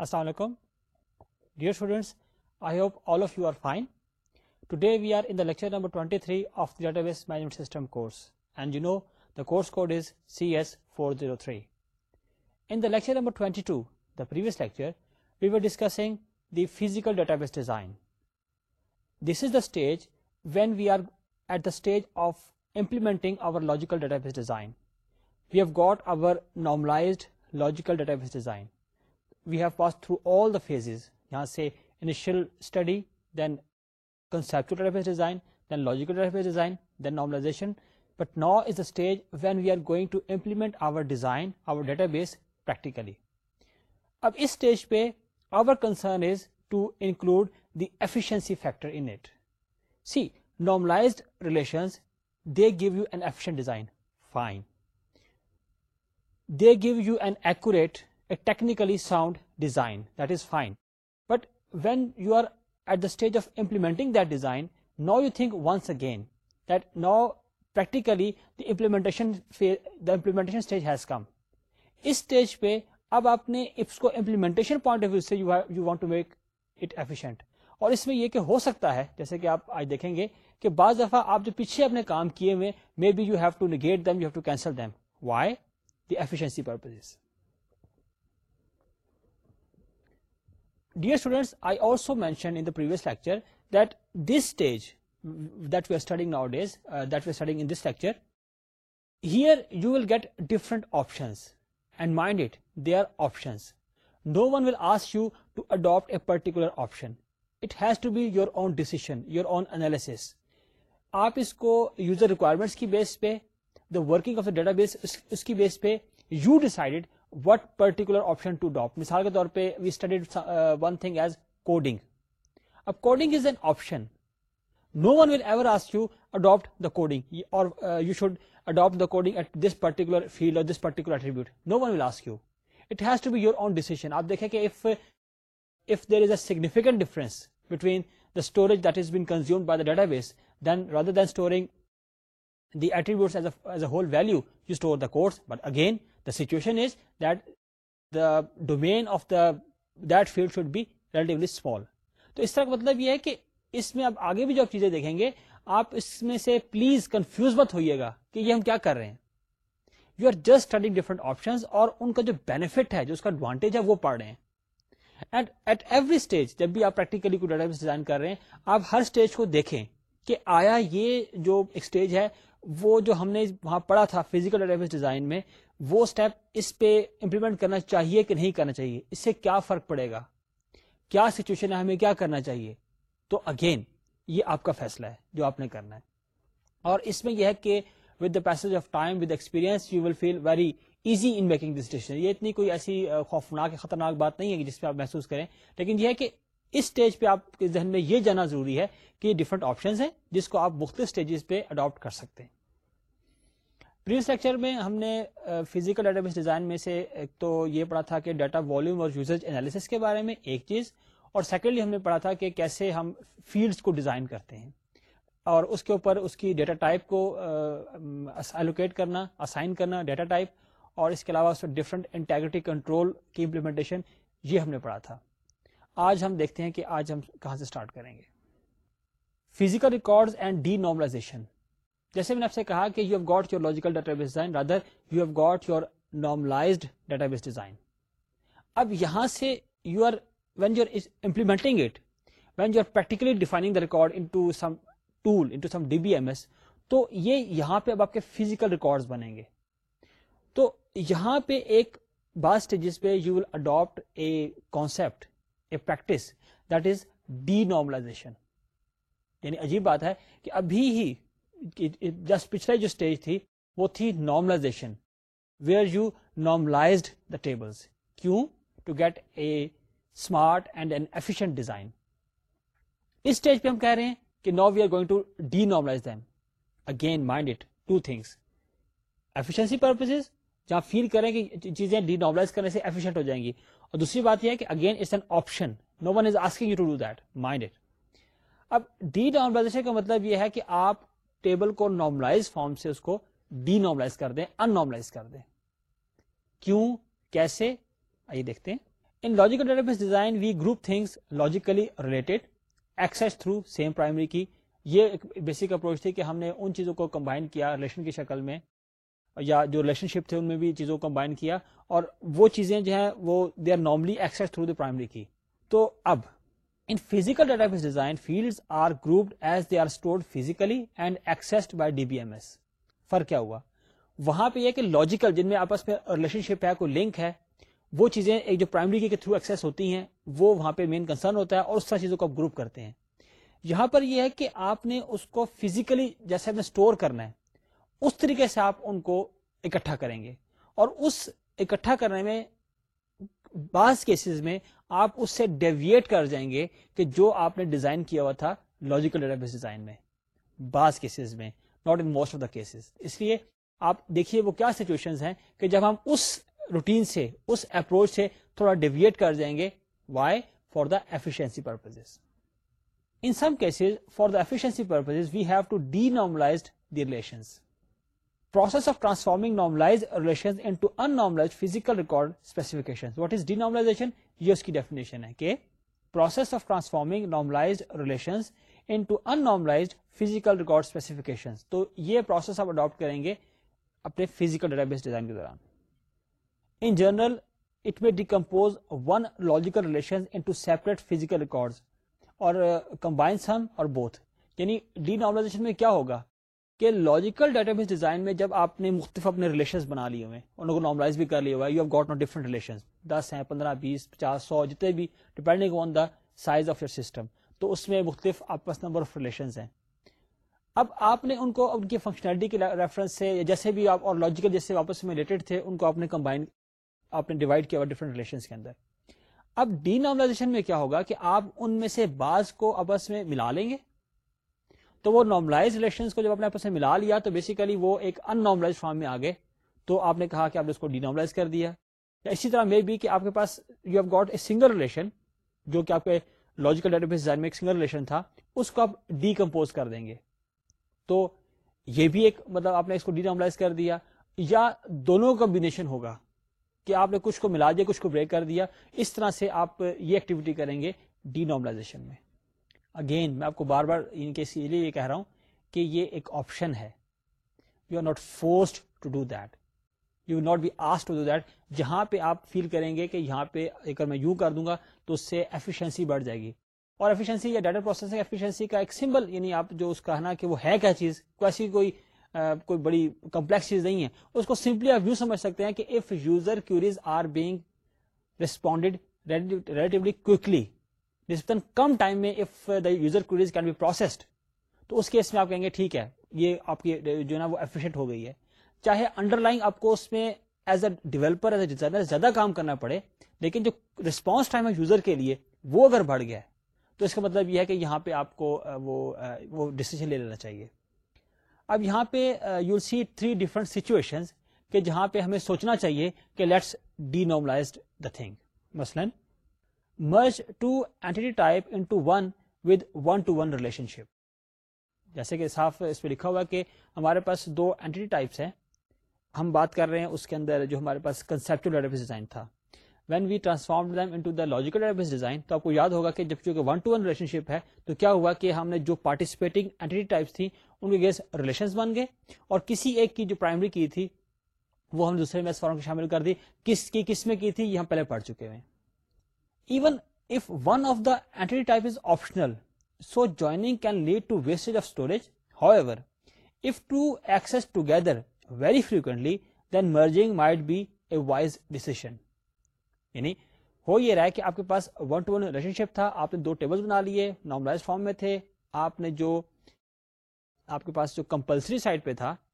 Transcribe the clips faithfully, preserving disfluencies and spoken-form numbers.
Assalamu alaikum. Dear students, I hope all of you are fine. Today we are in the lecture number twenty-three of the Database Management System course, and you know the course code is C S four oh three. In the lecture number twenty-two, the previous lecture, we were discussing the physical database design. This is the stage when we are at the stage of implementing our logical database design. We have got our normalized logical database design. We have passed through all the phases. Yahan se initial study, then conceptual database design, then logical database design, then normalization. But now is the stage when we are going to implement our design, our database practically. Ab is stage pe our concern is to include the efficiency factor in it. See, normalized relations, they give you an efficient design. Fine. They give you an accurate, a technically sound design. That is fine. But when you are at the stage of implementing that design, now you think once again that now practically the implementation phase, the implementation stage has come. Is stage pe ab aapne isko implementation point of view se you, have, you want to make it efficient. اور اس میں یہ کہ ہو سکتا ہے جیسے کہ آپ آج دیکھیں گے کہ بعض دفعہ آپ جو پیچھے اپنے کام کیے ہوئے maybe you have to negate them, you have to cancel them. Why? The efficiency purposes. Dear students, I also mentioned in the previous lecture that this stage that we are studying nowadays, uh, that we are studying in this lecture, here you will get different options. And mind it, they are options. No one will ask you to adopt a particular option. It has to be your own decision, your own analysis. آپ اس کو user requirements کی base پہ, the working of the database اس کی base پہ you decided what particular option to adapt. مثال کے طور پہ we studied one thing as coding. اب coding is an option. No one will ever ask you adapt the coding اور you should adapt the coding at this particular field اور this particular attribute. No one will ask you. It has to be your own decision. آپ دیکھیں کہ if if there is a significant difference between the storage that has been consumed by the database, then rather than storing the attributes as a, as a whole value, you store the codes. But again, the situation is that the domain of the that field should be relatively small. تو اس طرح کا مطلب یہ ہے کہ اس میں اب آگے بھی جو آپ چیزیں دیکھیں گے, آپ اس میں سے پلیز کنفیوز مت ہوئیے گا کہ یہ ہم کیا کر رہے ہیں. You are just studying different options اور ان کا جو بینیفٹ ہے, جو اس کا ایڈوانٹیج ہے, وہ پڑھ رہے ہیں. اینڈ ایٹ ایوری اسٹیج جب بھی آپ پریکٹیکلی کوئی ڈیٹا بیس ڈیزائن کر رہے ہیں, آپ ہر اسٹیج کو دیکھیں کہ آیا یہ جو ایک اسٹیج ہے وہ جو ہم نے وہاں پڑھا تھا فزیکل ڈیٹا بیس ڈیزائن میں, وہ اسٹیپ اس پہ امپلیمنٹ کرنا چاہیے کہ نہیں کرنا چاہیے, اس سے کیا فرق پڑے گا, کیا سچویشن ہے, ہمیں کیا کرنا چاہیے. تو اگین یہ آپ کا فیصلہ ہے جو آپ نے کرنا ہے. اور اس میں یہ ہے کہ with the passage of time, with experience, you will feel very easy in making this decision. یہ اتنی کوئی ایسی خوفناک خطرناک بات نہیں ہے کہ جس پہ آپ محسوس کریں, لیکن یہ ہے کہ اس اسٹیج پہ آپ کے ذہن میں یہ جانا ضروری ہے کہ یہ ڈفرنٹ آپشنز ہیں جس کو آپ مختلف اسٹیجز پہ اڈاپٹ کر سکتے ہیں. پریویس لیکچر میں ہم نے فزیکل ڈیٹا بیس ڈیزائن میں سے ایک تو یہ پڑھا تھا کہ ڈیٹا والیوم اور یوزیج انالیسس کے بارے میں ایک چیز, اور سیکنڈلی ہم نے پڑھا تھا کہ کیسے ہم فیلڈس کو ڈیزائن کرتے ہیں اور اس کے اوپر اس کی ڈیٹا ٹائپ کو الوکیٹ کرنا, اسائن کرنا ڈیٹا ٹائپ, اور اس کے علاوہ ڈفرنٹ انٹیگریٹی کنٹرول کی امپلیمنٹیشن, یہ ہم نے پڑھا تھا. آج ہم دیکھتے ہیں کہ آج ہم کہاں سے اسٹارٹ کریں گے. Physical records and denormalization. جیسے میں نے آپ سے کہا کہ you have got your logical database design, rather you have got your normalized database design. اب یہاں سے you are when you are implementing it, when you are practically defining the record into some tool, into some D B M S, تو یہ یہاں پہ اب آپ کے فزیکل ریکارڈز بنیں گے. تو یہاں پہ ایک بعض اسٹیجز پہ you will adapt a concept, a practice, that is denormalization. یعنی عجیب بات ہے کہ ابھی ہی جسٹ پچھلے جو اسٹیج تھی وہ تھی normalization, where you normalized the tables. کیوں؟ To get a smart and an efficient design. اس اسٹیج پہ ہم کہہ رہے ہیں کہ now we are going to denormalize them. Again mind it, two things, efficiency purposes, جہاں فیل کریں کہ چیزیں ڈی نارملائز کرنے سے ایفیشینٹ ہو جائیں گی, اور دوسری بات یہ ہے کہ again it's an option, no one is asking you to do that, mind it. اب ڈی نارملائزیشن کا مطلب یہ ہے کہ آپ ٹیبل کو نارملائز فارم سے اس کو ڈی نارملائز کر دیں, ان نارملائز کر دیں. کیوں, کیسے, آئیے دیکھتے ہیں. In logical database design, we group things logically related, access through same primary key. یہ ایک بیسک اپروچ تھی کہ ہم نے ان چیزوں کو کمبائن کیا ریلیشن کی شکل میں, یا جو ریلیشن شپ تھے ان میں بھی چیزوں کو کمبائن کیا, اور وہ چیزیں جو ہیں وہ they are normally access through the primary key. تو اب in physical database design fields are grouped as they are stored physically and accessed by D B M S. فرق کیا ہوا وہاں پہ یہ کہ لاجیکل جن میں آپس میں ریلیشن شپ ہے, کوئی لنک ہے, وہ چیزیں ایک جو پرائمری کی کے تھرو ایکسیس ہوتی ہیں وہ وہاں پہ مین کنسرن ہوتا ہے, اور اس طرح چیزوں کو آپ گروپ کرتے ہیں. یہاں پر یہ ہے کہ آپ نے اس کو فزیکلی جیسے آپ نے اسٹور کرنا ہے اس طریقے سے آپ ان کو اکٹھا کریں گے, اور اس اکٹھا کرنے میں بعض کیسز میں آپ اس سے ڈیویٹ کر جائیں گے کہ جو آپ نے ڈیزائن کیا ہوا تھا لاجیکل ڈیٹا بیس ڈیزائن میں, بعض کیسز میں, not in most of the cases. اس لیے آپ دیکھیے وہ کیا سچویشنز ہیں کہ جب ہم اس روٹین سے اس اپروچ سے تھوڑا ڈیویٹ کر جائیں گے. Why? For the efficiency purposes. In some cases, for the efficiency purposes, we have to denormalize the relations. Process of transforming normalized relations into unnormalized physical record specifications. What is denormalization? یہ اس کی definition ہے کہ process of transforming normalized relations into unnormalized physical record specifications. تو یہ process آپ adopt کریں گے اپنے physical database design کے دوران. In general, it may decompose one logical relations into separate physical records. اور کمبائن سم اور بوتھ. یعنی ڈی نارملائزیشن میں کیا ہوگا کہ لاجیکل ڈیٹا بیس ڈیزائن میں جب آپ نے مختلف اپنے ریلیشنز بنا لیے ہوئے, ان کو نارملائز بھی کر لیا ہوا ہے, you have got no different relations, دس ہیں, پندرہ, بیس, پچاس, سو, جتنے بھی depending on the size of your system, تو اس میں مختلف آپس نمبر آف ریلیشنز ہیں. اب آپ نے ان کو ان کی فنکشنالٹی کے ریفرنس سے جیسے بھی آپ, اور لاجیکل جیسے آپس میں ریلیٹڈ تھے, ان کو آپ نے کمبائن, آپ نے ڈیوائڈ کیا ہوا ڈفرنٹ ریلیشنز کے اندر. اب ڈی نارملائزیشن میں کیا ہوگا کہ آپ ان میں سے بعض کو آپس میں ملا لیں گے, تو وہ نارملائز ریلیشنز کو جب آپ نے آپس میں ملا لیا تو بیسیکلی وہ ایک ان نارملائز فارم میں آ گئے, تو آپ نے کہا کہ آپ نے اس کو ڈی نارملائز کر دیا. یا اسی طرح میں بھی کہ آپ کے پاس you have got a single relation, جو کہ آپ کے لاجیکل ڈیٹا بیس ڈیزائن میں ایک سنگل ریلیشن تھا, اس کو آپ ڈی کمپوز کر دیں گے, تو یہ بھی ایک مطلب آپ نے اس کو ڈی نارملائز کر دیا. یا دونوں کمبینیشن ہوگا کہ آپ نے کچھ کو ملا دیا, کچھ کو بریک کر دیا. اس طرح سے آپ یہ ایکٹیویٹی کریں گے ڈی نارملائزیشن میں. اگین میں آپ کو بار بار ان کے لیے یہ کہہ رہا ہوں کہ یہ ایک آپشن ہے, you are not forced to do that, you will not be asked to do that. جہاں پہ آپ فیل کریں گے کہ یہاں پہ اگر میں یوں کر دوں گا تو اس سے ایفیشنسی بڑھ جائے گی. اور ایفیشنسی یا ڈیٹا پروسیسنگ ایفیشنسی کا ایک سمبل, یعنی آپ جو اس کا کہنا کہ وہ ہے کیا چیز, ایسی کوئی Uh, کوئی بڑی کمپلیکس چیز نہیں ہے, اس کو سمپلی آپ یوں سمجھ سکتے ہیں کہ if user queries are being responded relatively quickly نسبتاً کم ٹائم میں, if the user queries can be processed, تو اس کیس میں آپ کہیں گے ٹھیک ہے یہ آپ کی جو ہے نا وہ ایفیشینٹ ہو گئی ہے. چاہے انڈر لائن آپ کو اس میں as a developer as a designer زیادہ کام کرنا پڑے, لیکن جو رسپانس ٹائم ہے یوزر کے لیے وہ اگر بڑھ گیا ہے تو اس کا مطلب یہ ہے کہ یہاں پہ آپ کو وہ ڈیسیجن لے لینا چاہیے. اب یہاں پہ you see three different situations کہ جہاں پہ ہمیں سوچنا چاہیے کہ let's denormalized the thing. مثلاً merge two entity type into one with one to one relationship. جیسے کہ صاف اس پہ لکھا ہوا کہ ہمارے پاس دو اینٹی ٹائپس ہیں, ہم بات کر رہے ہیں اس کے اندر جو ہمارے پاس کنسپچوئل ڈیٹا بیس ڈیزائن تھا. When we transform them into the logical database design, تو آپ کو یاد ہوگا کہ جب چونکہ one to one relationship ہے تو کیا ہوا کہ ہم نے جو پارٹیسپیٹنگ اینٹی ٹائپس تھیں ان کے گیس ریلیشنز بن گئے, اور کسی ایک کی جو پرائمری کی تھی وہ ہم دوسرے میں اس فارم کو شامل کر دی. کس کی کس میں کی تھی یہ ہم پہلے پڑھ چکے ہیں. Even if one of the entity type is optional, so joining can lead to wastage of storage. However, if two access together very frequently, then merging might be a wise decision. یعنی ہو یہ رہا ہے کہ آپ کے پاس one to one relationship تھا, آپ نے دو ٹیبلز بنا لیے, نارملائز فارم میں تھے, آپ نے جو آپ کے پاس جو کمپلسری سائٹ پہ تھا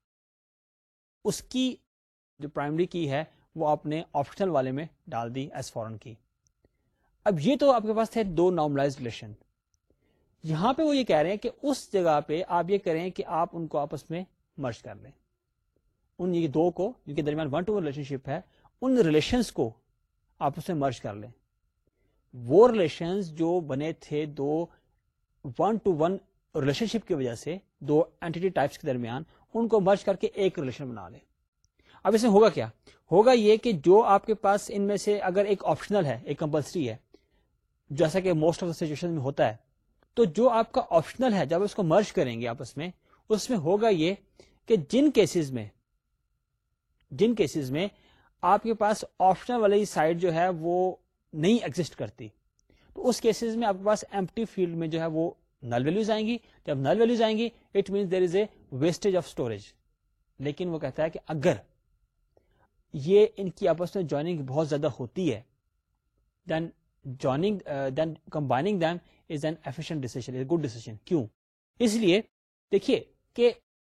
اس کی جو پرائمری کی ہے وہ آپ نے آپشنل والے میں ڈال دی ایز فورن کی. اب یہ تو آپ کے پاس تھے دو نارملائز ریلیشن. یہاں پہ وہ یہ کہہ رہے ہیں کہ اس جگہ پہ آپ یہ کریں کہ آپ ان کو آپس میں مرج کر لیں, ان یہ دو کو جن کے درمیان one to one relationship ہے ان ریلیشنز کو آپس میں مرج کر لیں. وہ ریلیشنز جو بنے تھے دو one to one relationship کی وجہ سے دو اینٹی ٹائپس کے درمیان, ان کو مرج کر کے ایک ریلیشن بنا لیں. اب اس میں ہوگا کیا ہوگا یہ کہ جو آپ کے پاس ان میں سے اگر ایک آپشنل ہے, ایک کمپلسری ہے, جیسا کہ موسٹ آف دا سچویشن میں ہوتا ہے, تو جو آپ کا آپشنل ہے جب اس کو مرج کریں گے آپس میں, اس میں ہوگا یہ کہ جن کیسز میں جن کیسز میں آپ کے پاس آپشنل والی سائڈ جو ہے وہ نہیں ایگزسٹ کرتی, تو اس کیسز میں آپ کے پاس ایمپٹی فیلڈ میں جو ہے وہ نل ویلیوز آئیں گی. جب نل ویلیوز آئیں گی it means there is a wastage of storage. لیکن وہ کہتا ہے کہ اگر یہ ان کی آپس میں جوائننگ بہت زیادہ ہوتی ہے, then joining then combining them is an efficient decision, is a good decision. کیوں؟ اس لیے دیکھیے کہ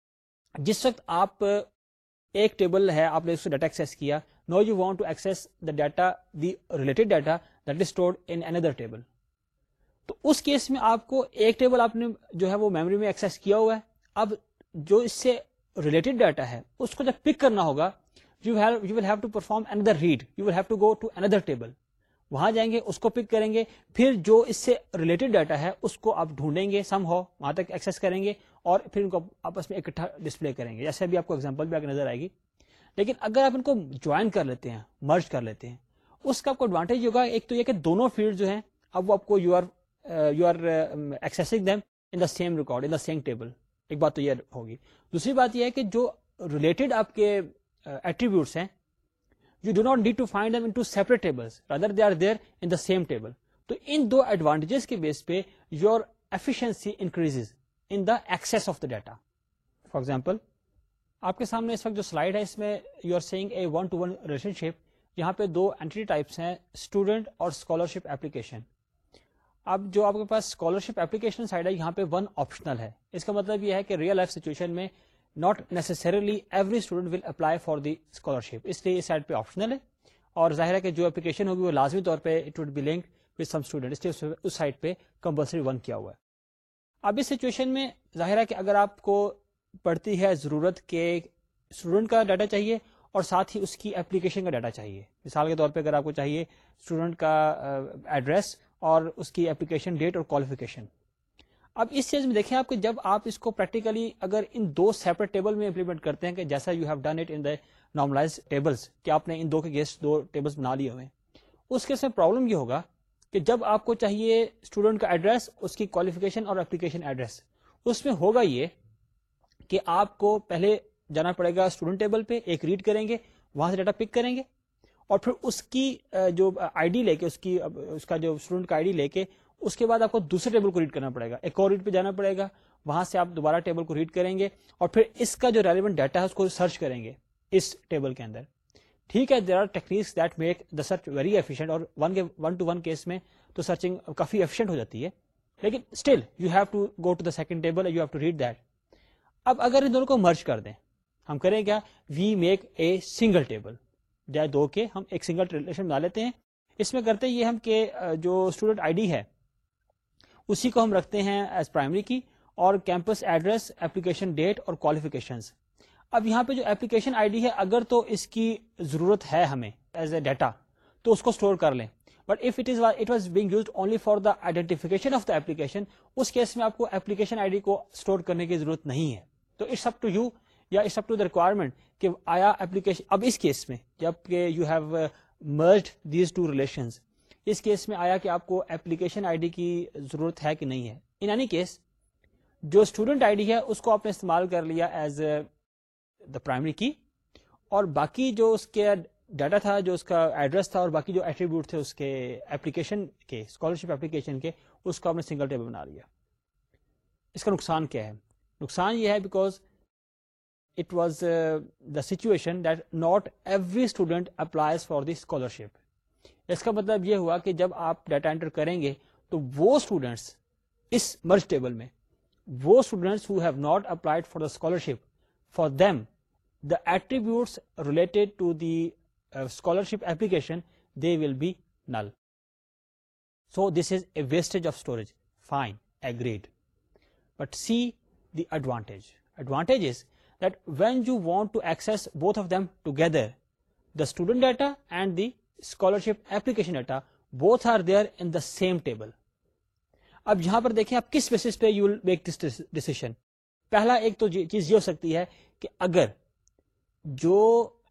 جس وقت آپ ایک ٹیبل ہے, آپ نے اس سے ڈیٹا ایکسس کیا, now you want to access the data, the related data that is stored in اندر ٹیبل. تو اس کیس میں آپ کو ایک ٹیبل آپ نے جو ہے وہ میموری میں ایکسس کیا ہوا ہے, اب جو اس سے ریلیٹڈ ڈیٹا ہے اس کو جب پک کرنا ہوگا, you you will have to perform اندر read, you will have to go to اندر ٹیبل. وہاں جائیں گے, اس کو پک کریں گے, پھر جو اس سے ریلیٹڈ ڈیٹا ہے اس کو آپ ڈھونڈیں گے, سم ہو وہاں تک ایکسس کریں گے, اور پھر ان کو آپس میں اکٹھا ڈسپلے کریں گے. جیسے ابھی آپ کو ایگزامپل بھی آگے نظر آئے گی. لیکن اگر آپ ان کو جوائن کر لیتے ہیں, مرج کر لیتے ہیں, اس کا آپ کو ایڈوانٹیج ہوگا. ایک تو یہ کہ دونوں فیلڈ جو ہیں اب وہ آپ کو you are you are accessing them in the same record, in the same table. ایک بات تو یہ ہوگی. دوسری بات یہ ہے کہ جو ریلیٹڈ آپ کے ایٹریبیوٹس ہیں, you do not need to find them into separate tables, rather they are there in the same table. تو ان دو ایڈوانٹیجز کے بیس پہ your efficiency increases in the access of the data. For example, آپ کے سامنے اس وقت جو slide ہے اس میں you are seeing a one to one relationship. یہاں پہ دو اینٹی ٹائپس ہیں, اسٹوڈنٹ اور اسکالرشپ اپلیکیشن. اب جو آپ کے پاس اسکالرشپ اپلیکیشن سائڈ ہے, یہاں پہ ون آپشنل ہے. اس کا مطلب یہ ہے کہ ریئل لائف سچویشن میں not necessarily every student will apply for the scholarship, اس لیے اس سائڈ پہ آپشنل ہے, اور ظاہر ہے کہ جو اپلیکیشن ہوگی وہ لازمی طور پہ it would be linked with some student, اس لیے اس سائڈ پہ کمپلسری ون کیا ہوا ہے. اب اس سچویشن میں ظاہر ہے کہ اگر آپ کو پڑتی ہے ضرورت کہ اسٹوڈنٹ کا ڈاٹا چاہیے اور ساتھ ہی اس کی اپلیکیشن کا ڈاٹا چاہیے, مثال کے طور پہ اگر آپ کو چاہیے اسٹوڈنٹ کا ایڈریس اور اس کی اپلیکیشن ڈیٹ اور کوالیفیکیشن. اب اس چیز میں دیکھیں آپ کہ جب آپ اس کو پریکٹیکلی اگر ان دو سیپریٹ ٹیبل میں امپلیمنٹ کرتے ہیں, کہ جیسا you have done it in the normalize tables, کہ آپ نے ان دو کے گیس دو ٹیبلز بنا لیے ہوئے, اس کیس میں پرابلم یہ ہوگا کہ جب آپ کو چاہیے اسٹوڈنٹ کا ایڈریس, اس کی کوالیفیکیشن اور اپلیکیشن ایڈریس, اس میں ہوگا یہ کہ آپ کو پہلے جانا پڑے گا اسٹوڈنٹ ٹیبل پہ, ایک ریڈ کریں گے, وہاں سے ڈاٹا پک کریں گے, اور پھر اس کی جو آئی ڈی لے کے, اس کی اس کا جو اسٹوڈنٹ کا آئی ڈی لے کے, اس کے بعد آپ کو دوسرے ٹیبل کو ریڈ کرنا پڑے گا, ایک اور ریڈ پہ جانا پڑے گا, وہاں سے آپ دوبارہ ٹیبل کو ریڈ کریں گے, اور پھر اس کا جو ریلیونٹ ڈیٹا ہے اس کو سرچ کریں گے اس ٹیبل کے اندر. ٹھیک ہے, there are techniques that make the search very efficient, اور ون کے ون ٹو ون کیس میں تو سرچنگ کافی ایفیشینٹ ہو جاتی ہے, لیکن still you have to go to the second table, you have to read that. اب اگر ان دونوں کو مرج کر دیں, ہم کریں کیا, we make a single table, جائے دو کے ہم ایک سنگل ریلیشن بنا لیتے ہیں. اس میں کرتے یہ ہم کہ جو اسٹوڈنٹ آئی ڈی ہے اسی کو ہم رکھتے ہیں ایز پرائمری کی, اور کیمپس ایڈریس, اپلیکیشن ڈیٹ اور کوالیفیکیشنز. اب یہاں پہ جو اپلیکیشن آئی ڈی ہے اگر تو اس کی ضرورت ہے ہمیں ایز اے ڈیٹا تو اس کو اسٹور کر لیں, but if it is it was being used only for the identification of the application, اس کیس میں آپ کو اپلیکیشن آئی ڈی کو اسٹور کرنے کی ضرورت نہیں ہے. تو اٹس اپ ٹو یو, یا it's up to the requirement کہ آیا اپلیکیشن. اب اس کیس میں جب کہ you have merged these two relations, اس کیس میں آیا کہ آپ کو اپلیکیشن آئی ڈی کی ضرورت ہے کہ نہیں ہے. ان اینی کیس جو اسٹوڈنٹ آئی ڈی ہے اس کو آپ نے استعمال کر لیا ایز دا پرائمری کی, اور باقی جو اس کے ڈیٹا تھا, جو اس کا ایڈریس تھا, اور باقی جو ایٹریبیوٹ تھے اس کے اپلیکیشن کے, اسکالرشپ اپلیکیشن کے, اس کو آپ نے سنگل ٹیبل بنا لیا. اس کا نقصان کیا ہے؟ نقصان یہ ہے because it was the situation that not every student applies for the scholarship. اس کا مطلب یہ ہوا کہ جب آپ ڈیٹا انٹر کریں گے تو وہ اسٹوڈنٹس اس مرج ٹیبل میں, وہ students who have not applied for the scholarship, for them the attributes related to the scholarship application they will be null. So this is a wastage of storage. Fine, agreed. But see the advantage. Advantage is that when you want to access both of them together, the student data and the scholarship application data, both are there in the same table. اب یہاں پر دیکھیں آپ کس basis پہ you will make this decision. پہلا ایک تو چیز یہ ہو سکتی ہے کہ اگر جو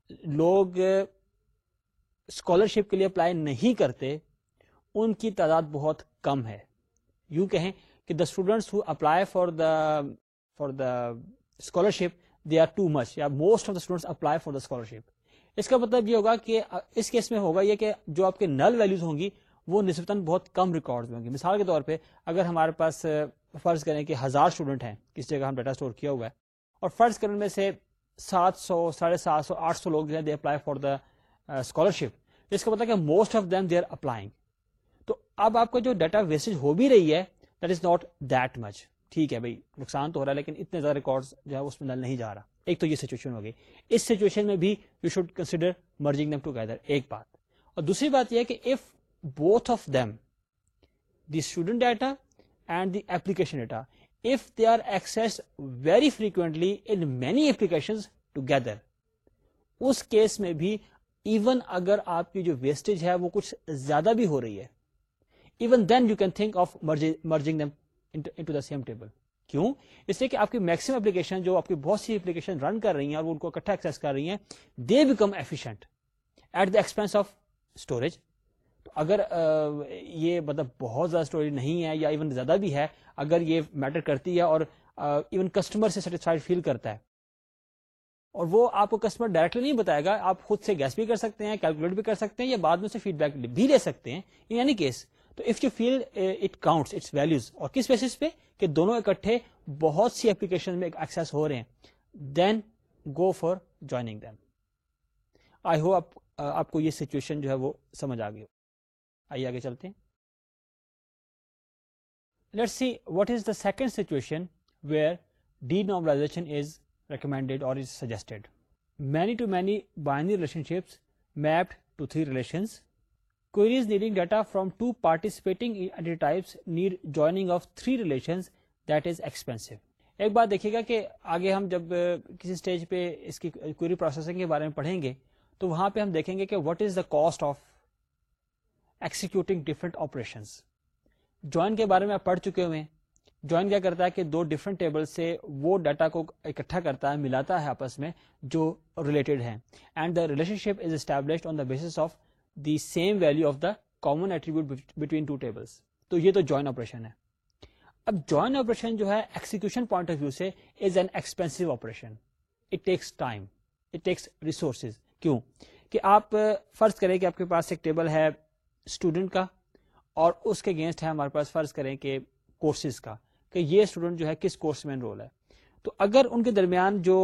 لوگ اسکالرشپ کے لیے اپلائی نہیں کرتے ان کی تعداد بہت کم ہے. یوں کہیں کہ the students who apply for the for the scholarship they are too much, یا most of the students apply for the scholarship. اس کا مطلب یہ ہوگا کہ اس کیس میں ہوگا یہ کہ جو آپ کے نل ویلیوز ہوں گی وہ نسبتاً بہت کم ریکارڈ ہوں گی. مثال کے طور پہ اگر ہمارے پاس فرض کریں کہ ہزار اسٹوڈنٹ ہیں, کس جگہ ہم ڈیٹا اسٹور کیا ہوا ہے, اور فرض کرنے میں سے سات سو ساڑھے سات سو آٹھ سو لوگ جو ہے they apply for the scholarship, اس کا مطلب کہ most of them they are applying. تو اب آپ کا جو ڈیٹا ویسٹیج ہو بھی رہی ہے that is not that much. ٹھیک ہے بھائی, نقصان تو ہو رہا ہے لیکن اتنے زیادہ ریکارڈز جو ہے اس میں نل نہیں جا رہا. ایک تو یہ سچویشن ہو گئی. اس سچویشن میں بھی you should consider merging them together, ایک بات. اور دوسری بات یہ ہے کہ if both of them, the student data and the application data, if they are accessed very frequently in many applications together, اس کیس میں بھی ایون اگر آپ کی جو ویسٹیج ہے وہ کچھ زیادہ بھی ہو رہی ہے, even then you can think of merging them into, into the same table. کیوں؟ اس لیے کہ آپ کی میکسیمم اپلیکیشن جو آپ کی بہت سی اپلیکیشن رن کر رہی ہیں اور وہ ان کو اکٹھا ایکسیس کر رہی ہیں, they become efficient at the expense of storage. تو اگر یہ مطلب بہت زیادہ اسٹوریج نہیں ہے یا ایون زیادہ بھی ہے, اگر یہ میٹر کرتی ہے اور ایون کسٹمر سے سیٹسفائڈ فیل کرتا ہے, اور وہ آپ کو کسٹمر ڈائریکٹلی نہیں بتائے گا, آپ خود سے گیس بھی کر سکتے ہیں, کیلکولیٹ بھی کر سکتے ہیں, یا بعد میں سے فیڈ بیک بھی لے سکتے ہیں ان اینی کیس. تو if you feel it counts its values, اور کس بیسس پہ کہ دونوں اکٹھے بہت سی اپلیکیشن میں ایکسیس ہو رہے ہیں, then go for joining them. I hope آپ کو یہ سچویشن جو ہے وہ سمجھ آ گئی. آئیے آگے چلتے ہیں. Let's see what is the second situation where denormalization is recommended or is suggested. Many-to-many binary relationships mapped to three relations. Queries needing data from two participating entity types need joining of three relations that is expensive. ایک بات دیکھیے گا کہ آگے ہم جب کسی stage پہ اس کی کوئری پروسیسنگ کے بارے میں پڑھیں گے تو وہاں پہ ہم دیکھیں گے کہ what is the cost of executing different operations. Join کے بارے میں آپ پڑھ چکے ہوئے ہیں. جوائن کیا کرتا ہے کہ دو ڈفرنٹ ٹیبل سے وہ ڈاٹا کو اکٹھا کرتا ہے, ملاتا ہے آپس میں جو ریلیٹڈ ہیں, and the relationship is established on the basis of the same value of the common attribute between two tables. تو یہ تو جوائن آپریشن ہے. اب جوائن آپریشن جو ہے ایکسیکیوشن پوائنٹ آف ویو سے is an expensive operation. It takes time, it takes resources. کیوں کہ آپ فرض کریں کہ آپ کے پاس ایک ٹیبل ہے اسٹوڈنٹ کا, اور اس کے اگینسٹ ہے ہمارے پاس فرض کریں کہ کورسز کا, کہ یہ اسٹوڈنٹ جو ہے کس کورس میں انرول ہے. تو اگر ان کے درمیان جو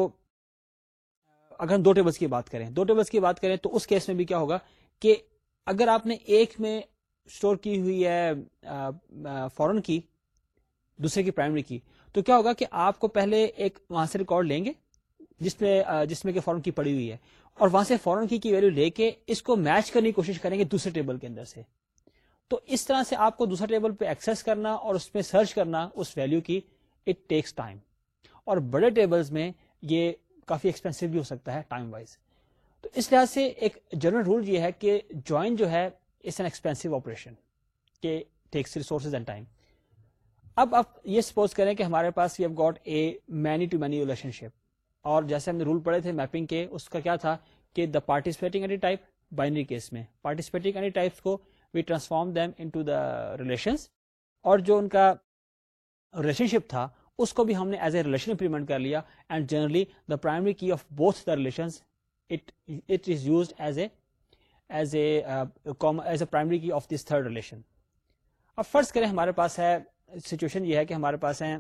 اگر ہم دو ٹیبلز کی بات کریں دو ٹیبلز کی بات کریں تو اس کیس میں بھی کیا ہوگا کہ اگر آپ نے ایک میں اسٹور کی ہوئی ہے فورن کی, دوسرے کی پرائمری کی, تو کیا ہوگا کہ آپ کو پہلے ایک وہاں سے ریکارڈ لیں گے جس میں جس میں کہ فورن کی پڑی ہوئی ہے, اور وہاں سے فورن کی کی ویلو لے کے اس کو میچ کرنے کی کوشش کریں گے دوسرے ٹیبل کے اندر سے. تو اس طرح سے آپ کو دوسرے ٹیبل پہ ایکسس کرنا اور اس میں سرچ کرنا اس ویلو کی, اٹ ٹیکس ٹائم. اور بڑے ٹیبلز میں یہ کافی ایکسپینسو بھی ہو سکتا ہے ٹائم وائز. تو اس لحاظ سے ایک جنرل رول یہ ہے کہ جوائن جو ہے اٹس این ایکسپینسو آپریشن کہ ٹیکس ریسورسز اینڈ ٹائم. اب آپ یہ سپوز کریں کہ ہمارے پاس we have got a many to many relationship, اور جیسے ہم نے رول پڑھے تھے میپنگ کے, اس کا کیا تھا کہ the participating entity type binary case میں پارٹیسپیٹنگ اینٹی ٹائپس کو we transform them into the relations, اور جو ان کا ریلیشن شپ تھا اس کو بھی ہم نے ایز اے ریلیشن امپلیمنٹ کر لیا, and generally the primary key of both the relations it it is used as a as a as a primary key of this third relation. اب فرض کریں ہمارے پاس ہے سچویشن یہ ہے کہ ہمارے پاس ہیں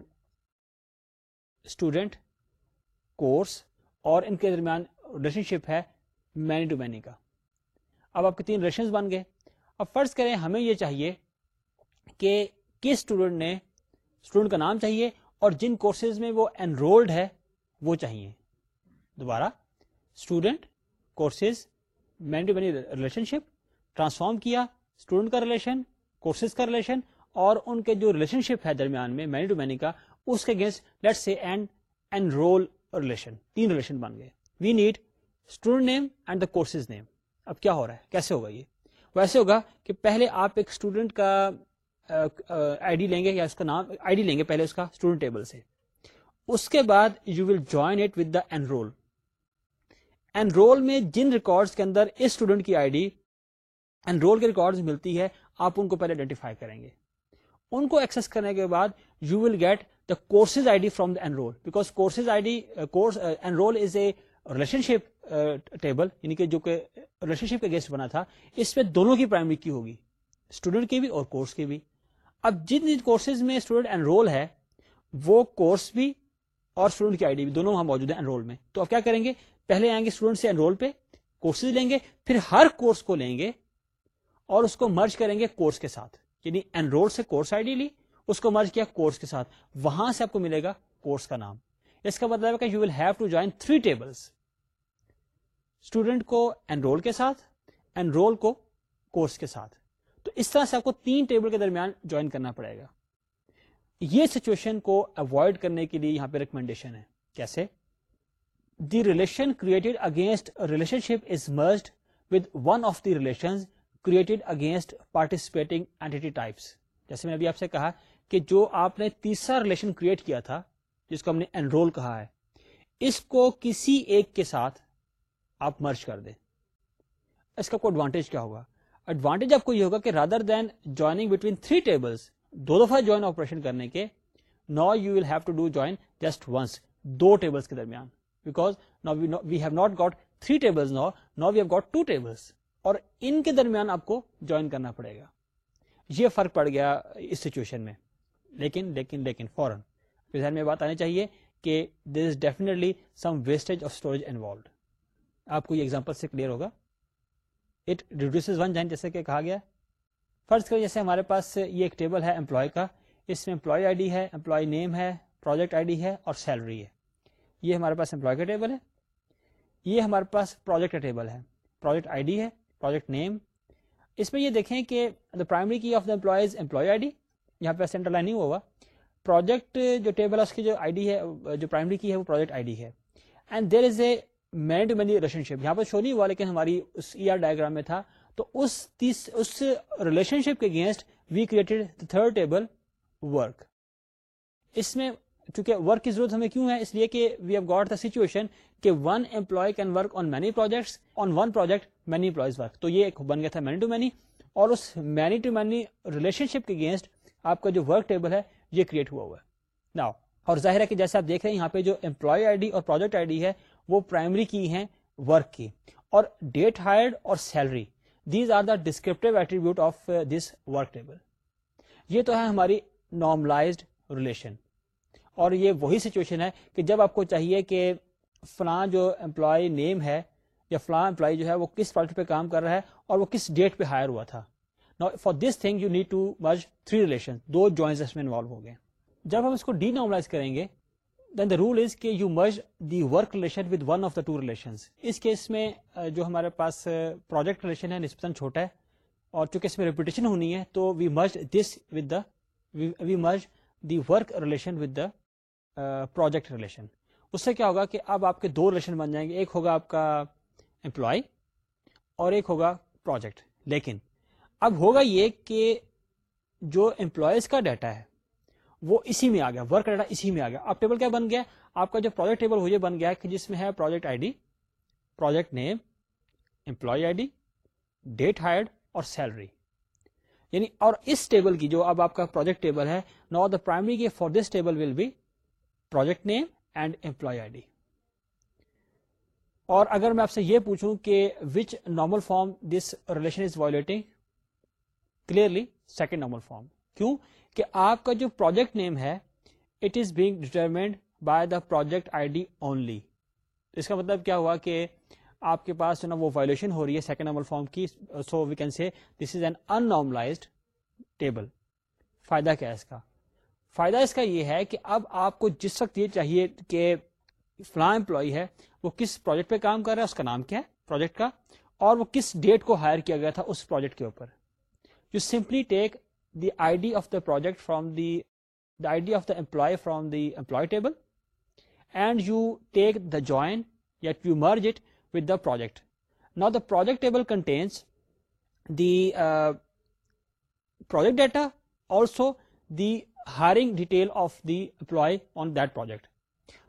اسٹوڈنٹ, کورس, اور ان کے درمیان ریلیشن شپ ہے مینی ٹو مینی کا. اب آپ کے تین ریلیشنز بن گئے. اب فرض کریں ہمیں یہ چاہیے کہ کس اسٹوڈنٹ نے اسٹوڈنٹ کا نام چاہیے اور جن کورسز میں وہ انرولڈ ہے وہ چاہیے. دوبارہ student, courses, many to many relationship, transform کیا اسٹوڈنٹ کا ریلیشن, کورسز کا ریلیشن, اور ان کے جو ریلیشن شپ ہے درمیان میں مینی ٹو مینی کا, اس کے اگینسٹ لیٹس سے اینڈ انرول ریلیشن. تین ریلیشن بن گئے. We need student name and the courses name. اب کیا ہو رہا ہے, کیسے ہوگا یہ؟ ویسے ہوگا کہ پہلے آپ ایک اسٹوڈنٹ کا آئی ڈی لیں گے, یا اس کا نام آئی ڈی لیں گے پہلے اس کا اسٹوڈنٹ ٹیبل سے. اس کے بعد you will join it with the enroll. Enroll میں جن ریکارڈز کے اندر اس اسٹوڈنٹ کی آئی ڈی انرول کے ریکارڈز ملتی ہے, آپ ان کو پہلے آئیڈینٹیفائی کریں گے. ان کو ایکسس کرنے کے بعد you will get the courses I D from the enroll, because courses I D course enroll is a relationship table, یعنی کہ جو کہ ریلیشن شپ کے اگینسٹ بنا تھا, اس میں دونوں کی پرائمری کی ہوگی, اسٹوڈنٹ کی بھی اور کورس کی بھی. اب جن جن کورسز میں اسٹوڈنٹ انرول ہے وہ کورس بھی اور اسٹوڈنٹ کی آئی ڈی بھی دونوں وہاں موجود ہیں انرول میں. تو اب کیا کریں گے, پہلے آئیں گے اسٹوڈنٹ سے انرول پہ, کورسز لیں گے, پھر ہر کورس کو لیں گے اور اس کو مرج کریں گے کورس کے ساتھ, یعنی انرول سے کورس آئی ڈی لی, اس کو مرج کیا کورس کے ساتھ, وہاں سے آپ کو ملے گا کورس کا نام. اس کا مطلب ہے کہ you will have to join three tables, student کو انرول کے ساتھ, انرول کو کورس کے ساتھ. تو اس طرح سے آپ کو تین ٹیبل کے درمیان جوائن کرنا پڑے گا. یہ سچویشن کو اوائڈ کرنے کے لیے یہاں پہ ریکمینڈیشن ہے. کیسے؟ The relation created against relationship is merged with one of the relations created against participating entity types. جیسے میں نے ابھی آپ سے کہا کہ جو آپ نے تیسرا ریلیشن کریٹ کیا تھا جس کو ہم نے انرول کہا ہے, اس کو کسی ایک کے ساتھ آپ مرج کر دیں. اس کا کوئی ایڈوانٹیج کیا ہوگا؟ ایڈوانٹیج آپ کو یہ ہوگا کہ rather than joining between three tables, دو دفعہ جوائن آپریشن کرنے کے, now you will have to do join just once, دو ٹیبلز کے درمیان, because now we have not got three tables, now now we have got two tables, اور ان کے درمیان آپ کو جوائن کرنا پڑے گا. یہ فرق پڑ گیا اس سچویشن میں. لیکن لیکن لیکن فوراً ذہن میں بات آنی چاہیے کہ there is definitely some wastage of storage involved. آپ کو یہ ایگزامپل سے کلیئر ہوگا. اٹ ریڈیوسز ون جائن, جیسے کہ کہا گیا. فرض کریں جیسے ہمارے پاس یہ ایک ٹیبل ہے امپلائی کا, اس میں امپلائی آئی ڈی ہے, امپلائی نیم ہے, پروجیکٹ آئی ڈی ہے اور سیلری ہے. یہ ہمارے پاس امپلائی کا ٹیبل ہے. یہ ہمارے پاس پروجیکٹ کا ٹیبل ہے, پروجیکٹ آئی ڈی ہے, پروجیکٹ نیم. اس میں یہ دیکھیں کہ the primary key of the employees employee I D, یہاں پہ سینٹر لائن نہیں ہوگا. پروجیکٹ جو ٹیبل ہے اس کی جو آئی ڈی ہے, جو پرائمری کی ہے وہ پروجیکٹ آئی ڈی ہے. And there is a many to many relationship. یہاں پہ شو نہیں ہوا لیکن ہماری اس ای آر ڈائگرام میں تھا. تو اس تیس اس ریلیشن شپ کے against we created the third table work. اس میں چونکہ ورک کی ضرورت ہمیں کیوں ہے, اس لیے کہ we have got the situation کہ one employee can work on many projects, on one project many employees work. تو یہ ایک بن گیا تھا مینی ٹو مینی, اور اس many to many relationship کے اگینسٹ آپ کا جو ورک ٹیبل ہے یہ کریٹ ہوا ہوا ہے. ناؤ اور ظاہر ہے کہ جیسے آپ دیکھ رہے ہیں یہاں پہ جو امپلائی آئی ڈی اور پروجیکٹ آئی ڈی ہے وہ پرائمری کی ہیں ورک کی, اور ڈیٹ ہائرڈ اور salary, these are the descriptive attribute of this work table. یہ تو ہے ہماری نارملائزڈ ریلیشن. اور یہ وہی سچویشن ہے کہ جب آپ کو چاہیے کہ فلاں جو امپلائی نیم ہے یا فلاں امپلائی جو ہے وہ کس پروجیکٹ پہ کام کر رہا ہے اور وہ کس ڈیٹ پہ ہائر ہوا تھا. For this thing you need to merge three relation, دو جوائنز اس میں انوالو ہو گئے. جب ہم اس کو ڈی نارملائز کریں گے دین دا رول از کہ you merge the work relation with one of the two relations. اس کیس میں جو ہمارے پاس پروجیکٹ ریلیشن ہے نسبتاً چھوٹا ہے, اور چونکہ اس میں ریپیٹیشن ہونی ہے تو we merge this with the we merge the work relation with the project relation. اس سے کیا ہوگا کہ اب آپ کے دو ریلیشن بن جائیں گے, ایک ہوگا آپ کا امپلائی اور ایک ہوگا پروجیکٹ. لیکن اب ہوگا یہ کہ جو امپلائیز کا ڈیٹا ہے وہ اسی میں آ گیا, ورک ڈیٹا اسی میں آ گیا. اب ٹیبل کیا بن گیا آپ کا, جو پروجیکٹ ٹیبل ہو یہ بن گیا کہ جس میں ہے project I D, project name, employee I D, date hired اور سیلری. یعنی اور اس ٹیبل کی جو اب آپ کا پروجیکٹ ٹیبل ہے, now the primary key for this table will be project name and employee I D. اور اگر میں آپ سے یہ پوچھوں کہ which normal form this relation is violating, clearly second normal form. کیوں کہ آپ کا جو پروجیکٹ نیم ہے it is being determined by the project I D only. اس کا مطلب کیا ہوا کہ آپ کے پاس جو نا وہ وائلیشن ہو رہی ہے سیکنڈ نارمل فارم کی, سو we can say this is an unnormalized table. فائدہ کیا ہے اس کا؟ فائدہ اس کا یہ ہے کہ اب آپ کو جس وقت یہ چاہیے کہ فلاں امپلائی ہے وہ کس پروجیکٹ پہ کام کر رہا ہے, اس کا نام کیا ہے پروجیکٹ کا, اور وہ کس ڈیٹ کو ہائر کیا گیا تھا اس پروجیکٹ کے اوپر. You simply take the I D of the project from the the I D of the employee from the employee table, and you take the join, yet you merge it with the project. Now the project table contains the uh, project data, also the hiring detail of the employee on that project.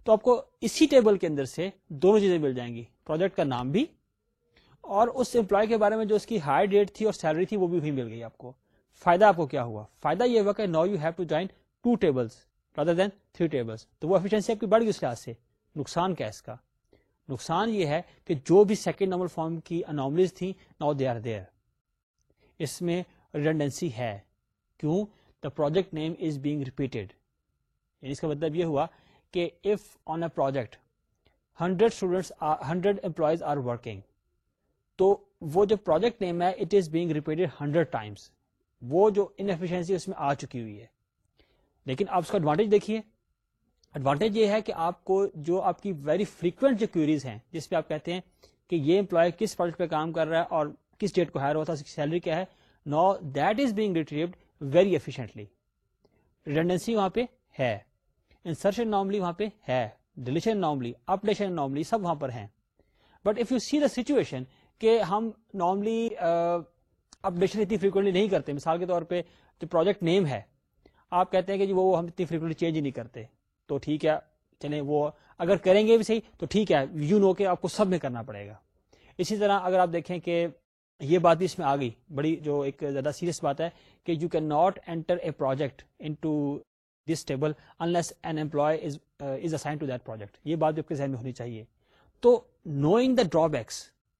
تو آپ کو اسی table کے اندر سے دونوں چیزیں مل جائیں گی, پروجیکٹ کا نام بھی اور اس امپلائی کے بارے میں جو اس کی ہائر ڈیٹ تھی اور سیلری تھی وہ بھی وہی مل گئی آپ کو. فائدہ آپ کو کیا ہوا؟ فائدہ یہ ہوا کہ now you have to join two tables rather than three tables. تو وہ ایفیشنسی آپ کی بڑھ گئی اس لحاظ سے. نقصان کیا ہے اس کا؟ نقصان یہ ہے کہ جو بھی سیکنڈ نارمل فارم کی انوملیز تھیں ناؤ دے آر دیئر. اس میں ریڈنڈنسی ہے. کیوں؟ The project name is being repeated. یعنی اس کا مطلب یہ ہوا کہ if on a project hundred students hundred employees are working, تو وہ جو پروجیکٹ نیم ہے it is being repeated hundred times. وہ جو انفیشنسی اس میں آ چکی ہوئی ہے. لیکن آپ اس کا ایڈوانٹیج دیکھیے. ایڈوانٹیج یہ ہے کہ آپ کو جو آپ کی ویری فریکوینٹ جو کوئریز ہیں جس پہ آپ کہتے ہیں کہ یہ امپلائی کس پروجیکٹ پہ کام کر رہا ہے اور کس ڈیٹ کو ہائر ہوا تھا, اس کی سیلری کیا ہے, now that is being retrieved very efficiently. Redundancy وہاں پہ ہے, انسرشن نارملی وہاں پہ ہے, ڈیلیشن نارملی, اپڈیشن نارملی سب وہاں پر ہیں. But if you see the situation کہ ہم نارملی اپڈیشن اتنی فریکوینٹلی نہیں کرتے. مثال کے طور پہ جو پروجیکٹ نیم ہے آپ کہتے ہیں کہ جی وہ ہم اتنی فریکوینٹلی چینج ہی نہیں کرتے, تو ٹھیک ہے چلیں وہ اگر کریں گے بھی صحیح تو ٹھیک ہے, یو نو کہ آپ کو سب میں کرنا پڑے گا. اسی طرح اگر آپ دیکھیں کہ یہ بات بھی اس میں آ گئی, بڑی جو ایک زیادہ سیریس بات ہے کہ you can not enter a project into this table unless an employee is is assign to that project. یہ بات بھی آپ کے ذہن میں ہونی چاہیے. تو نوئنگ دا ڈرا بیکس,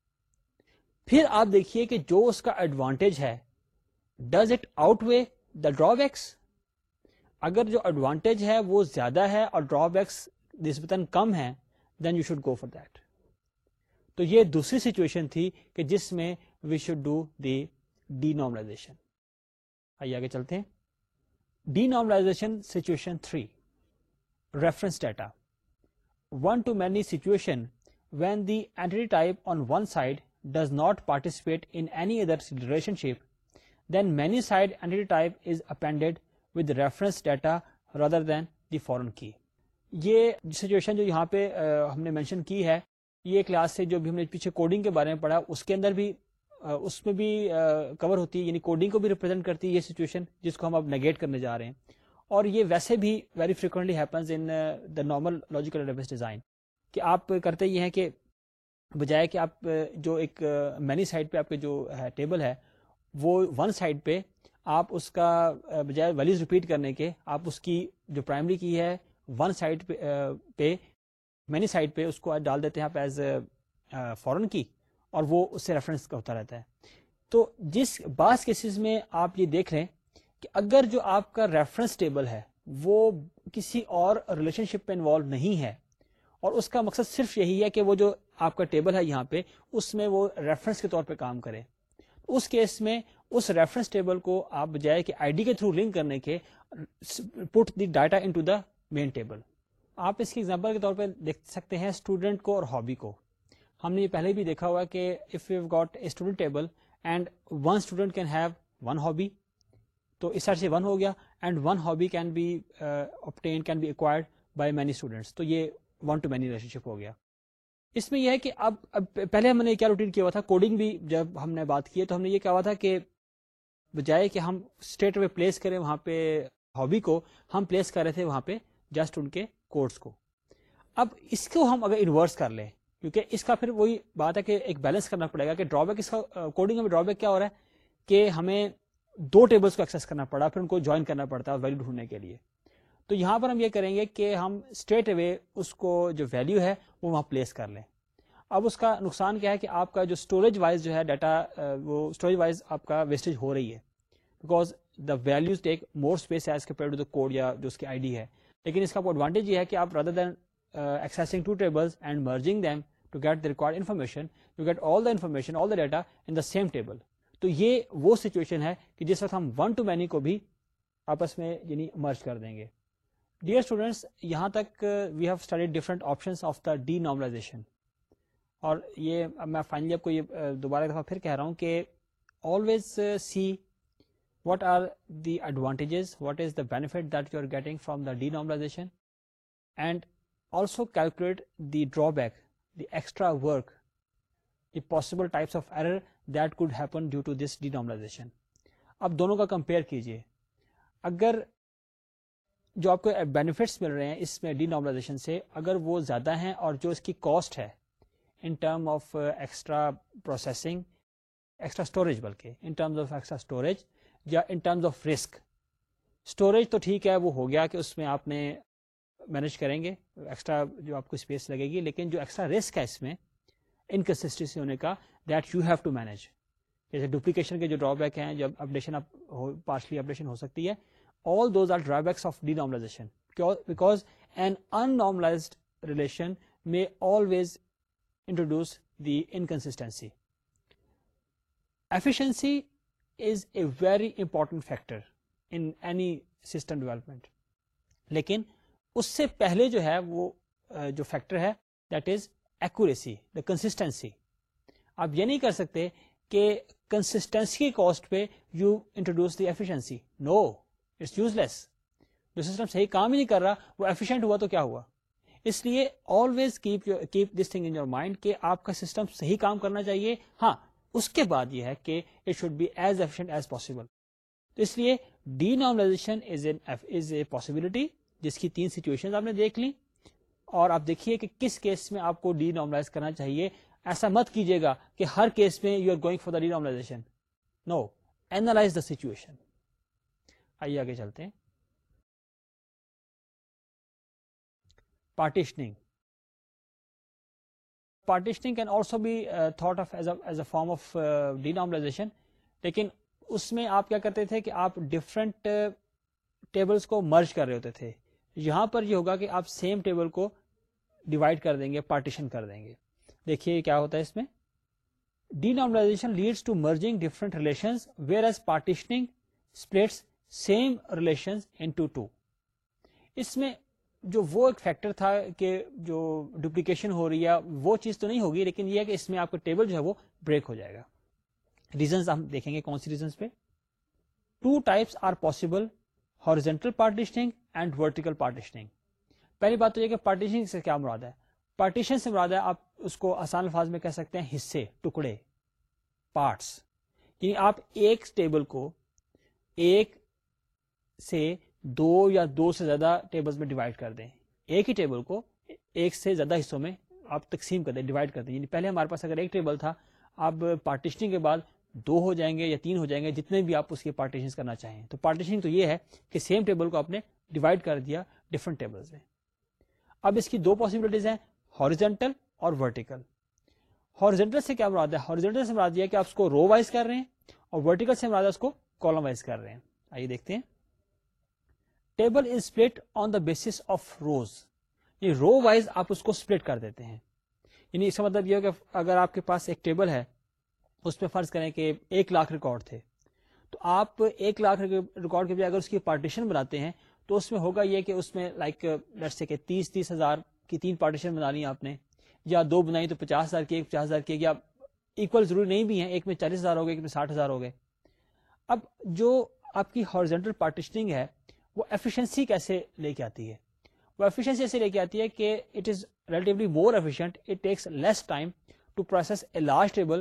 پھر آپ دیکھیے کہ جو اس کا ایڈوانٹیج ہے does it outweigh the drawbacks. اگر جو ایڈوانٹیج ہے وہ زیادہ ہے اور ڈرا بیکس نسبتاً کم ہے then you should go for that. تو یہ دوسری سچویشن تھی کہ جس میں we should do the denormalization. آئیے آگے چلتے ہیں. Denormalization situation three, reference data. One to many situation when the entity type on one side does not participate in any other relationship, then many side entity type is appended with reference data rather than the foreign key. یہ situation جو یہاں پہ ہم نے mention کی ہے, یہ class سے جو بھی ہم نے پیچھے کوڈنگ کے بارے میں پڑھا اس کے اندر بھی اس میں بھی کور ہوتی ہے. یعنی کوڈنگ کو بھی ریپرزینٹ کرتی ہے یہ سچویشن جس کو ہم اب نیگیٹ کرنے جا رہے ہیں. اور یہ ویسے بھی very frequently happens in the normal logical database design, کہ آپ کرتے یہ ہیں کہ بجائے کہ آپ جو ایک مینی سائڈ پہ آپ کے جو ہے ٹیبل ہے وہ ون سائڈ پہ آپ اس کا بجائے ویلیوز ریپیٹ کرنے کے آپ اس کی جو پرائمری کی ہے ون سائڈ پہ مینی سائڈ پہ اس کو ڈال دیتے ہیں آپ ایز فورن کی, اور وہ اس سے ریفرنس کا ہوتا رہتا ہے. تو جس بعض کیسز میں آپ یہ دیکھ رہے ہیں کہ اگر جو آپ کا ریفرنس ٹیبل ہے وہ کسی اور ریلیشن شپ پہ انوالو نہیں ہے اور اس کا مقصد صرف یہی ہے کہ وہ جو آپ کا ٹیبل ہے یہاں پہ اس میں وہ ریفرنس کے طور پہ کام کرے, اس کیس میں اس ریفرنس ٹیبل کو آپ بجائے کہ آئی ڈی کے تھرو لنک کرنے کے put the data into the main table. آپ اس کی ایگزامپل کے طور پہ دیکھ سکتے ہیں اسٹوڈنٹ کو اور ہابی کو. ہم نے یہ پہلے بھی دیکھا ہوا کہ if you got a student table and one student can have one hobby, تو اس طرح سے ون ہو گیا, and one hobby can be obtained can be acquired by many students, تو یہ one to many relationship ہو گیا. اس میں یہ ہے کہ اب اب پہلے ہم نے کیا روٹین کیا ہوا تھا, کوڈنگ بھی جب ہم نے بات کی ہے تو ہم نے یہ کہا ہوا تھا کہ بجائے کہ ہم اسٹریٹ اوے پلیس کریں وہاں پہ ہابی کو, ہم پلیس کر رہے تھے وہاں پہ جسٹ ان کے کوڈس کو. اب اس کو ہم اگر انورس کر لیں, کیونکہ اس کا پھر وہی بات ہے کہ ایک بیلنس کرنا پڑے گا کہ ڈرا بیک اس کا کوڈنگ میں ڈرا بیک کیا ہو رہا ہے کہ ہمیں دو ٹیبلس کو ایکسس کرنا پڑا, پھر ان کو جوائن کرنا پڑتا ہے ویلیو ڈھونڈنے کے لیے. تو یہاں پر ہم یہ کریں گے کہ ہم اسٹریٹ اوے اس کو جو ویلیو ہے وہ وہاں پلیس کر لیں. اب اس کا نقصان کیا ہے کہ آپ کا جو اسٹوریج وائز جو ہے ڈاٹا وہ اسٹوریج وائز آپ کا ویسٹیج ہو رہی ہے, because the values take more space as compare to the code یا جو اس کی آئی ڈی ہے. لیکن اس کا ایڈوانٹیج یہ ہے کہ آپ rather than accessing two tables and merging them to get the required information, you get all the information all the data in the same table. تو یہ وہ سچویشن ہے کہ جس وقت ہم ون ٹو مینی کو بھی آپس میں یعنی مرج کر دیں گے. ڈیئر اسٹوڈینٹس, یہاں تک we have studied different options of the denormalization. اور یہ میں فائنلی آپ کو یہ دوبارہ ایک دفعہ پھر کہہ رہا ہوں کہ always see what are the advantages, what is the benefit that you are getting from the denormalization, and also calculate the drawback, the extra work, the possible types of error that could happen due to this denormalization. اب دونوں کا compare کیجیے. اگر جو آپ کو benefits مل رہے ہیں اس میں ڈی نارملائزیشن سے اگر وہ زیادہ ہیں اور جو اس کی کاسٹ ہے in term of extra processing, extra storage, بلکہ in terms of extra storage یا in terms of risk. Storage تو ٹھیک ہے, وہ ہو گیا کہ اس میں آپ نے مینج کریں گے ایکسٹرا جو آپ کو اسپیس لگے گی, لیکن جو ایکسٹرا رسک ہے اس میں انکنسسٹنسی ہونے کا, that you have to manage. جیسے ڈپلیکیشن کے جو ڈرا بیک ہیں, جب اپڈیشن پارشلی اپڈیشن ہو سکتی ہے, all those are drawbacks of denormalization because an unnormalized relation may always introduce the inconsistency. Efficiency is a very important factor in any system development. لیکن اس سے پہلے جو ہے وہ جو فیکٹر ہے that is accuracy, the consistency. آپ یہ نہیں کر سکتے کہ consistency کی کاسٹ پہ you introduce the efficiency. No. It's useless. جو سسٹم صحیح کام ہی نہیں کر رہا وہ ایفیشینٹ ہوا تو کیا ہوا. اس لیے always keep keep this thing in your mind کہ آپ کا سسٹم صحیح کام کرنا چاہیے. ہاں, اس کے بعد یہ ہے کہ it should be as efficient as possible. تو اس لیے denormalization is is a possibility جس کی تین سچویشن آپ نے دیکھ لی, اور آپ دیکھیے کہ کس کیس میں آپ کو ڈی نارملائز کرنا چاہیے. ایسا مت کیجیے گا کہ ہر کیس میں you are going for the denormalization. No, analyze the situation. آئیے آگے چلتے ہیں. Partitioning. Partitioning can also be thought of as a form of denormalization, لیکن اس میں آپ کیا کرتے تھے کہ آپ ڈفرینٹ ٹیبلز کو مرج کر رہے ہوتے تھے. یہاں پر یہ ہوگا کہ آپ سیم ٹیبل کو ڈیوائڈ کر دیں گے, پارٹیشن کر دیں گے. دیکھیے کیا ہوتا ہے اس میں. Denormalization leads to merging different relations whereas partitioning splits same relation into two. اس میں جو وہ ایک فیکٹر تھا کہ جو ڈپلیکیشن ہو رہی ہے وہ چیز تو نہیں ہوگی, لیکن یہ ہے کہ اس میں آپ کا ٹیبل جو ہے وہ بریک ہو جائے گا. ریزنز ہم دیکھیں گے کون سی ریزنز پہ. Two types are possible, horizontal partitioning and vertical partitioning. پہلی بات تو یہ کہ پارٹیشننگ سے کیا مراد ہے. پارٹیشن سے مراد ہے آپ اس کو آسان الفاظ میں کہہ سکتے ہیں حصے, ٹکڑے, پارٹس. یعنی آپ ایک ٹیبل کو ایک سے دو یا دو سے زیادہ ٹیبلز میں ڈیوائڈ کر دیں. ایک ہی ٹیبل کو ایک سے زیادہ حصوں میں آپ تقسیم کر دیں, ڈیوائڈ کر دیں. یعنی پہلے ہمارے پاس اگر ایک ٹیبل تھا, اب پارٹیشننگ کے بعد دو ہو جائیں گے یا تین ہو جائیں گے, جتنے بھی آپ اس کے پارٹیشن کرنا چاہیں. تو پارٹیشننگ تو یہ ہے کہ سیم ٹیبل کو آپ نے ڈیوائڈ کر دیا ڈفرنٹ ٹیبلز میں. اب اس کی دو پاسبلٹیز ہیں, ہاریزونٹل اور ورٹیکل. ہاریزونٹل سے کیا مراد ہے؟ ہاریزونٹل سے مراد یہ ہے کہ آپ اس کو رو وائز کر رہے ہیں, اور ورٹیکل سے مراد ہے اس کو کالم وائز کر رہے ہیں. آئیے دیکھتے ہیں. Table is split on the basis of rows. یہ رو وائز آپ اس کو اسپلٹ کر دیتے ہیں. یعنی اس کا مطلب یہ ہے کہ اگر آپ کے پاس ایک ٹیبل ہے, اس پہ فرض کریں کہ ایک لاکھ ریکارڈ تھے, تو آپ ایک لاکھ ریکارڈ کے بجائے اگر اس کی پارٹیشن بناتے ہیں تو اس میں ہوگا یہ کہ اس میں لائک لیٹس سے کہ تیس تیس ہزار کی تین پارٹیشن بنانی آپ نے, یا دو بنائی تو پچاس ہزار کی ایک, پچاس ہزار کی, یا ایکول ضروری نہیں بھی ہے, ایک میں چالیس ہزار ہو گئے, ایک میں ساٹھ ہزار ہو گئے. اب جو آپ کی ہاریزونٹل پارٹیشننگ ہے وہ ایفیشنسی کیسے لے کے آتی ہے؟ وہ ایفیشنسی ایسے لے کے آتی ہے کہ it is relatively more efficient, it takes less time to process a large table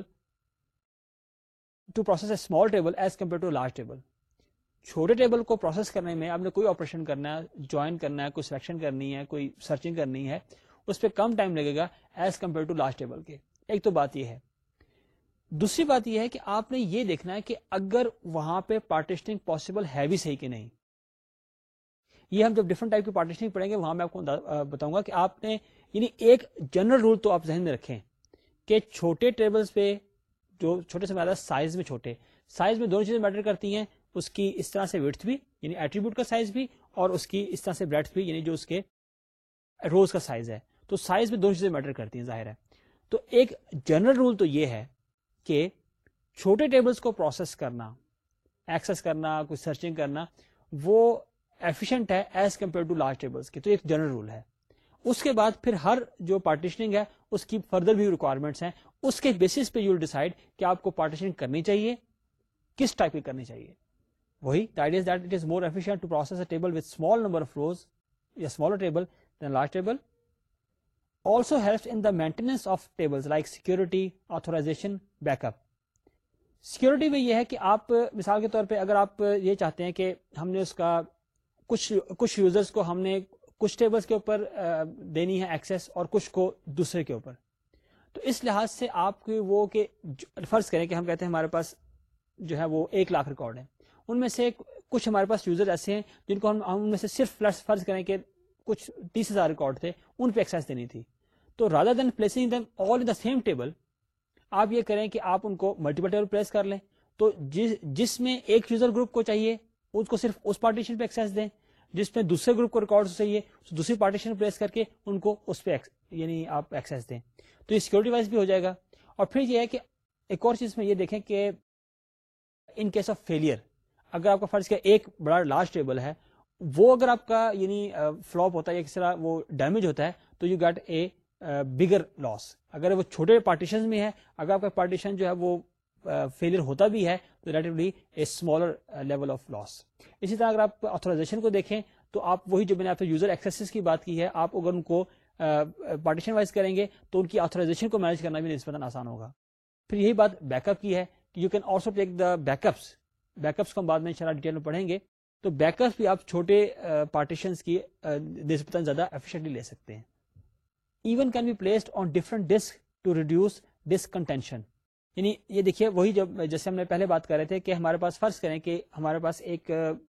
to process a small table as compare to large table. چھوٹے ٹیبل کو پروسیس کرنے میں آپ نے کوئی آپریشن کرنا ہے, جوائن کرنا ہے, کوئی سلیکشن کرنی ہے, کوئی سرچنگ کرنی ہے, اس پہ کم ٹائم لگے گا as compare to large table کے. ایک تو بات یہ ہے. دوسری بات یہ ہے کہ آپ نے یہ دیکھنا ہے کہ اگر وہاں پہ پارٹیشننگ پاسبل ہے بھی صحیح کہ نہیں. یہ ہم جب ڈفرنٹ ٹائپ کی پارٹیشننگ پڑھیں گے وہاں میں آپ کو بتاؤں گا کہ آپ نے یعنی ایک جنرل رول تو آپ ذہن میں رکھیں کہ چھوٹے ٹیبلز پہ, جو چھوٹے سے زیادہ سائز میں چھوٹے, سائز میں دونوں چیزیں میٹر کرتی ہیں, اس کی اس طرح سے ویڈتھ بھی یعنی ایٹریبیوٹ کا سائز بھی, اور اس کی اس طرح سے بریڈتھ بھی یعنی جو اس کے روز کا سائز ہے. تو سائز میں دونوں چیزیں میٹر کرتی ہیں ظاہر ہے. تو ایک جنرل رول تو یہ ہے کہ چھوٹے ٹیبلز کو پروسیس کرنا, ایکسس کرنا, کوئی سرچنگ کرنا, وہ ایفیشینٹ ہے as compare to large tables کے. تو ایک جنرل رول ہے. اس کے بعد پھر ہر جو پارٹیشننگ ہے اس کی فردر بھی ریکوائرمنٹس ہیں, اس کے بیسس پہ یو ول ڈیسائڈ کہ آپ کو پارٹیشننگ کرنی چاہیے, کس ٹائپ کی کرنی چاہیے. وہی the idea is that it is more efficient to process a table with small number of rows, a smaller table than large table. Also helps in the maintenance of tables like security, authorization, backup. Security میں یہ ہے کہ آپ مثال کے طور پہ اگر آپ یہ چاہتے ہیں کہ ہم نے اس کا کچھ کچھ یوزرز کو ہم نے کچھ ٹیبلز کے اوپر دینی ہے ایکسیس اور کچھ کو دوسرے کے اوپر. تو اس لحاظ سے آپ کی وہ کہ فرض کریں کہ ہم کہتے ہیں ہمارے پاس جو ہے وہ ایک لاکھ ریکارڈ ہیں, ان میں سے کچھ ہمارے پاس یوزر ایسے ہیں جن کو ہم ان میں سے صرف فرض کریں کہ کچھ تیس ہزار ریکارڈ تھے, ان پہ ایکسیس دینی تھی. تو rather than placing them all in the same table, آپ یہ کریں کہ آپ ان کو ملٹیپل ٹیبل پلیس کر لیں. تو جس جس میں ایک یوزر گروپ کو چاہیے اس کو صرف اس پارٹیشن پہ ایکسیس دیں, جس میں دوسرے گروپ کو ریکارڈ چاہیے دوسری پارٹیشن پلیس کر کے ان کو اس پہ یعنی آپ ایکسیس دیں. تو یہ سیکورٹی وائز بھی ہو جائے گا. اور پھر یہ ہے کہ ایک اور چیز میں یہ دیکھیں کہ ان کیس آف فیلئر, اگر آپ کا فرض کیا ایک بڑا لارج ٹیبل ہے, وہ اگر آپ کا یعنی فلاپ ہوتا ہے یا کس طرح وہ ڈیمیج ہوتا ہے تو یو گیٹ اے بگر لاس. اگر وہ چھوٹے پارٹیشن میں ہے, اگر آپ کا پارٹیشن جو ہے وہ فیلئر ہوتا بھی ہے تو relatively a smaller level of loss. اسی طرح اگر آپ آتھورائزیشن کو دیکھیں تو آپ وہی جو میں نے آپ سے یوزر ایکسیسز کی بات کی ہے, آپ اگر ان کو پارٹیشن وائز کریں گے تو ان کی آتھورائزیشن کو مینج کرنا بھی نسبتاً آسان ہوگا. پھر یہی بات بیک اپ کی ہے کہ you can also take the backups. Backups کو ہم بعد میں انشاءاللہ ڈیٹیل میں پڑھیں گے. تو بیک اپس بھی آپ چھوٹے پارٹیشنس کی نسبتاً زیادہ ایفیشینٹلی لے سکتے ہیں. Even can be placed on different disk to reduce disk contention. یعنی یہ دیکھیے وہی جب جیسے ہم نے پہلے بات کر رہے تھے کہ ہمارے پاس فرض کریں کہ ہمارے پاس ایک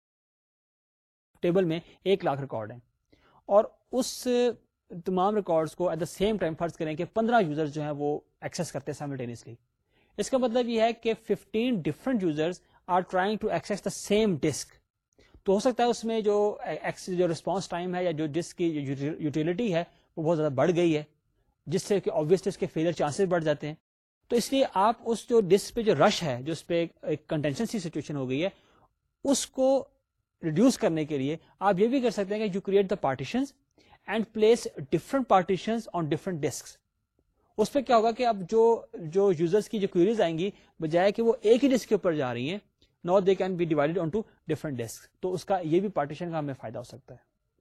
ٹیبل میں ایک لاکھ ریکارڈ ہیں اور اس تمام ریکارڈز کو ایٹ دا سیم ٹائم فرض کریں کہ پندرہ یوزر جو ہیں وہ ایکسیس کرتے ہیں سائملٹینیسلی. اس کا مطلب یہ ہے کہ fifteen different users are trying to access the same disk. تو ہو سکتا ہے اس میں جو جو رسپانس ٹائم ہے یا جو ڈسک کی یوٹیلٹی ہے وہ بہت زیادہ بڑھ گئی ہے, جس سے کہ آبویسلی اس کے فیلئر چانسز بڑھ جاتے ہیں. تو اس لیے آپ اس جو ڈسک پہ جو رش ہے, جو اس پہ ایک کنٹینشن سی سچویشن ہو گئی ہے, اس کو ریڈیوس کرنے کے لیے آپ یہ بھی کر سکتے ہیں کہ you create the partitions and place different partitions on different disks. اس پہ کیا ہوگا کہ اب جو جو یوزرز کی جو کوئریز آئیں گی بجائے کہ وہ ایک ہی ڈسک کے اوپر جا رہی ہیں, now they can be divided on two different disk. تو اس کا یہ بھی پارٹیشن کا ہمیں فائدہ ہو سکتا ہے.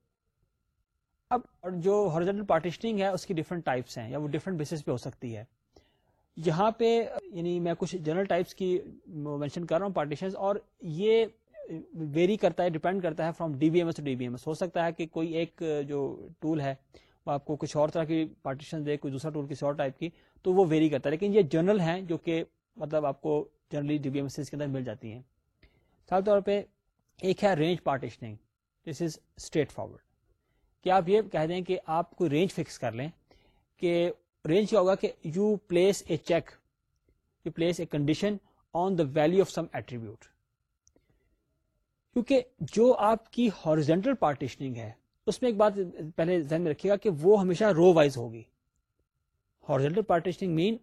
اب جو ہارزونٹل پارٹیشننگ ہے اس کی ڈفرنٹ ٹائپس ہیں یا وہ ڈفرنٹ بیسس پہ ہو سکتی ہے. یہاں پہ یعنی میں کچھ جنرل ٹائپس کی مینشن کر رہا ہوں پارٹیشنز, اور یہ ویری کرتا ہے, ڈیپینڈ کرتا ہے from D B M S to D B M S. ہو سکتا ہے کہ کوئی ایک جو ٹول ہے وہ آپ کو کچھ اور طرح کی پارٹیشن دے, کوئی دوسرا ٹول کسی اور ٹائپ کی, تو وہ ویری کرتا ہے. لیکن یہ جنرل ہیں جو کہ مطلب آپ کو generally D B M S کے اندر مل جاتی ہیں. مثال طور پہ ایک ہے range partitioning. This is straightforward کہ آپ یہ کہہ دیں کہ آپ کوئی رینج فکس کر لیں کہ رینج کیا ہوگا کہ you place a check, you place a condition on the value of some attribute. کیونکہ جو آپ کی ہارزونٹل پارٹیشننگ ہے اس میں ایک بات پہلے ذہن میں رکھیے گا کہ وہ ہمیشہ رو وائز ہوگی. ہارزونٹل پارٹیشننگ مین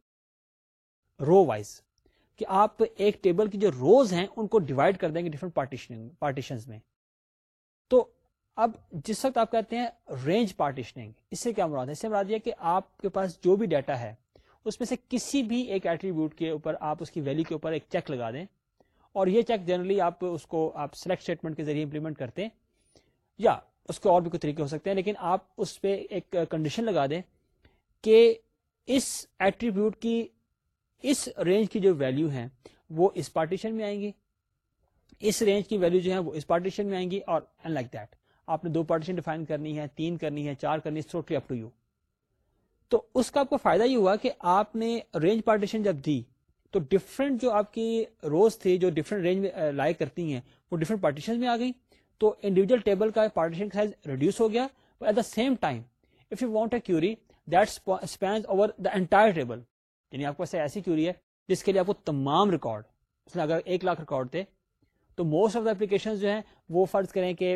رو وائز, کہ آپ ایک ٹیبل کی جو روز ہیں ان کو ڈیوائڈ کر دیں گے ڈفرنٹ پارٹیشننگ پارٹیشنز میں. تو اب جس وقت آپ کہتے ہیں رینج پارٹیشننگ, اس سے کیا مراد ہے؟ اس سے مراد یہ کہ آپ کے پاس جو بھی ڈیٹا ہے اس میں سے کسی بھی ایک ایٹریبیوٹ کے اوپر آپ اس کی ویلیو کے اوپر ایک چیک لگا دیں, اور یہ چیک جنرلی آپ اس کو آپ سلیکٹ اسٹیٹمنٹ کے ذریعے امپلیمنٹ کرتے ہیں, یا اس کے اور بھی کوئی طریقے ہو سکتے ہیں, لیکن آپ اس پہ ایک کنڈیشن لگا دیں کہ اس ایٹریبیوٹ کی اس رینج کی جو ویلیو ہیں وہ اس پارٹیشن میں آئیں گی, اس رینج کی ویلیو جو ہے وہ اس پارٹیشن میں آئیں گی, اور اینڈ لائک دیٹ. آپ نے دو پارٹیشن ڈیفائن کرنی ہے, تین کرنی ہے, چار کرنی ہے, ٹوٹلی اپ ٹو یو. تو اس کا آپ کو فائدہ یہ ہوا کہ آپ نے رینج پارٹیشن جب دی تو ڈفرنٹ جو آپ کی روز تھی جو ڈفرنٹ رینج میں لائک کرتی ہیں وہ ڈفرنٹ پارٹیشن میں آ گئی. تو انڈیویجل ٹیبل کا پارٹیشن سائز ریڈیوس ہو گیا. At the same time if you want a query that spans over the entire table, یعنی آپ کو ایسی کیوری ہے جس کے لیے آپ کو تمام ریکارڈ, اس میں اگر ایک لاکھ ریکارڈ تھے تو موسٹ آف دا اپلیکیشن جو ہیں وہ فرض کریں کہ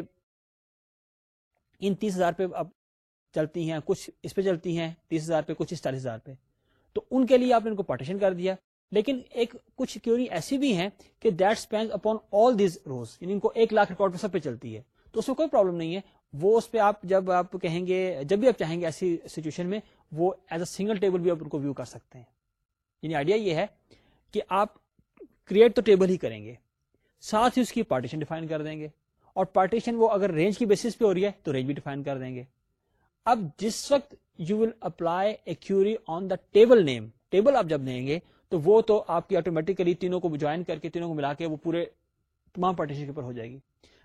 ان تیس ہزار پہ اب چلتی ہیں, کچھ اس پہ چلتی ہیں تیس ہزار پہ, کچھ اس چالیس ہزار پہ, تو ان کے لیے آپ نے ان کو پارٹیشن کر دیا. لیکن ایک کچھ کیوری ایسی بھی ہیں کہ that spans upon all these rows, یعنی ان کو ایک لاکھ ریکارڈ پہ سب پہ چلتی ہے, تو اس میں کوئی پرابلم نہیں ہے. وہ اس پہ آپ جب آپ کہیں گے, جب بھی آپ چاہیں گے ایسی سچویشن میں وہ ایز اے سنگل ٹیبل بھی آپ ان کو ویو کر سکتے ہیں. یعنی آئیڈیا یہ ہے کہ آپ کریٹ تو ٹیبل ہی کریں گے, ساتھ ہی اس کی پارٹیشن ڈیفائن کر دیں گے, اور پارٹیشن وہ اگر رینج کی بیسس پہ ہو رہی ہے تو رینج بھی ڈیفائن کر دیں گے. اب جس وقت you will apply a query on the table name, table آپ جب دیں گے تو وہ تو آپ کی آٹومیٹیکلی تینوں کو جوائن کر کے تینوں کو ملا کے وہ پورے تمام پارٹیشن کے اوپر ہو جائے گی.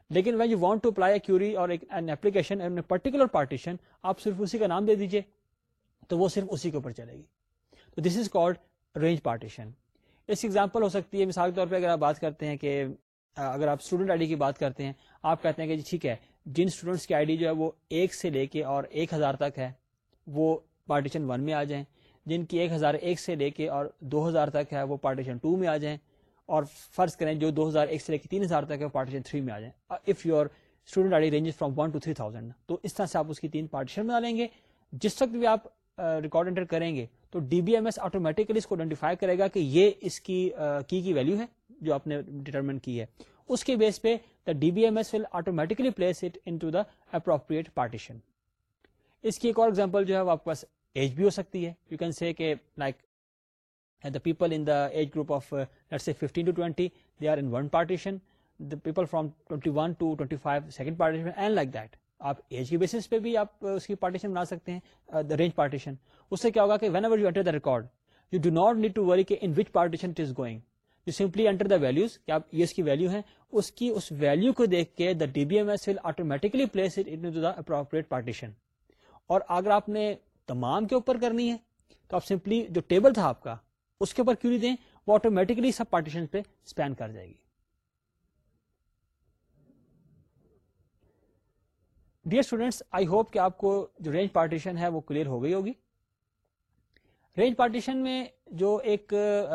لیکن when you want to apply a query or an application in a particular partition, آپ صرف اسی کا نام دے دیجئے تو وہ صرف اسی کے اوپر چلے گی. تو this is called range partition. اس کی ایگزامپل ہو سکتی ہے مثال کے طور پہ اگر آپ بات کرتے ہیں کہ اگر آپ اسٹوڈنٹ آئی ڈی کی بات کرتے ہیں, آپ کہتے ہیں کہ جی ٹھیک ہے جن اسٹوڈنٹس کی آئی ڈی جو ہے وہ ایک سے لے کے اور ایک ہزار تک ہے وہ پارٹیشن ون میں آ جائیں, جن کی ایک ہزار ایک سے لے کے اور دو ہزار تک ہے وہ پارٹیشن ٹو میں آ جائیں, اور فرض کریں جو دو ہزار ایک سے لے کے تین ہزار تک ہے پارٹیشن تھری میں آ جائیں. If your student I D ranges from one to three thousand, تو اس طرح سے آپ اس کی تین پارٹیشن بنا لیں گے. جس وقت بھی آپ ریکارڈ انٹر کریں گے تو D B M S automatically اس کو آئیڈینٹیفائی کرے گا کہ یہ اس کی کی کی ویلیو ہے جو آپ نے ڈیٹرمن کی ہے. اس کے بیس پہ the D B M S will automatically place it into the appropriate partition. اس کی ایک اور ایگزامپل جو ہے وہ آپ کے پاس ایج بھی ہو سکتی ہے. یو کین سے کہ like the people in the age group of uh, let's say fifteen to twenty, they are in one partition, the people from twenty-one to twenty-five second partition, and like that. آپ age کے basis پہ بھی آپ اس کی partition بنا سکتے ہیں, دا رینج پارٹیشن. اس سے کیا ہوگا کہ whenever you enter the record you do not need to worry کہ in which partition it is going, you simply enter the values کہ آپ یہ اس کی ویلو ہے, اس کی اس ویلو کو دیکھ کے the D B M S will automatically place it into the appropriate partition. اور اگر آپ نے تمام کے اوپر کرنی ہے تو آپ سمپلی جو ٹیبل تھا آپ کا اس کے اوپر کیوری دیں, وہ آٹومیٹکلی سب پارٹیشن پہ اسپین کر جائے گی. ڈیئر اسٹوڈینٹس, آئی ہوپ کہ آپ کو جو رینج پارٹیشن ہے وہ کلیئر ہو گئی ہوگی. رینج پارٹیشن میں جو ایک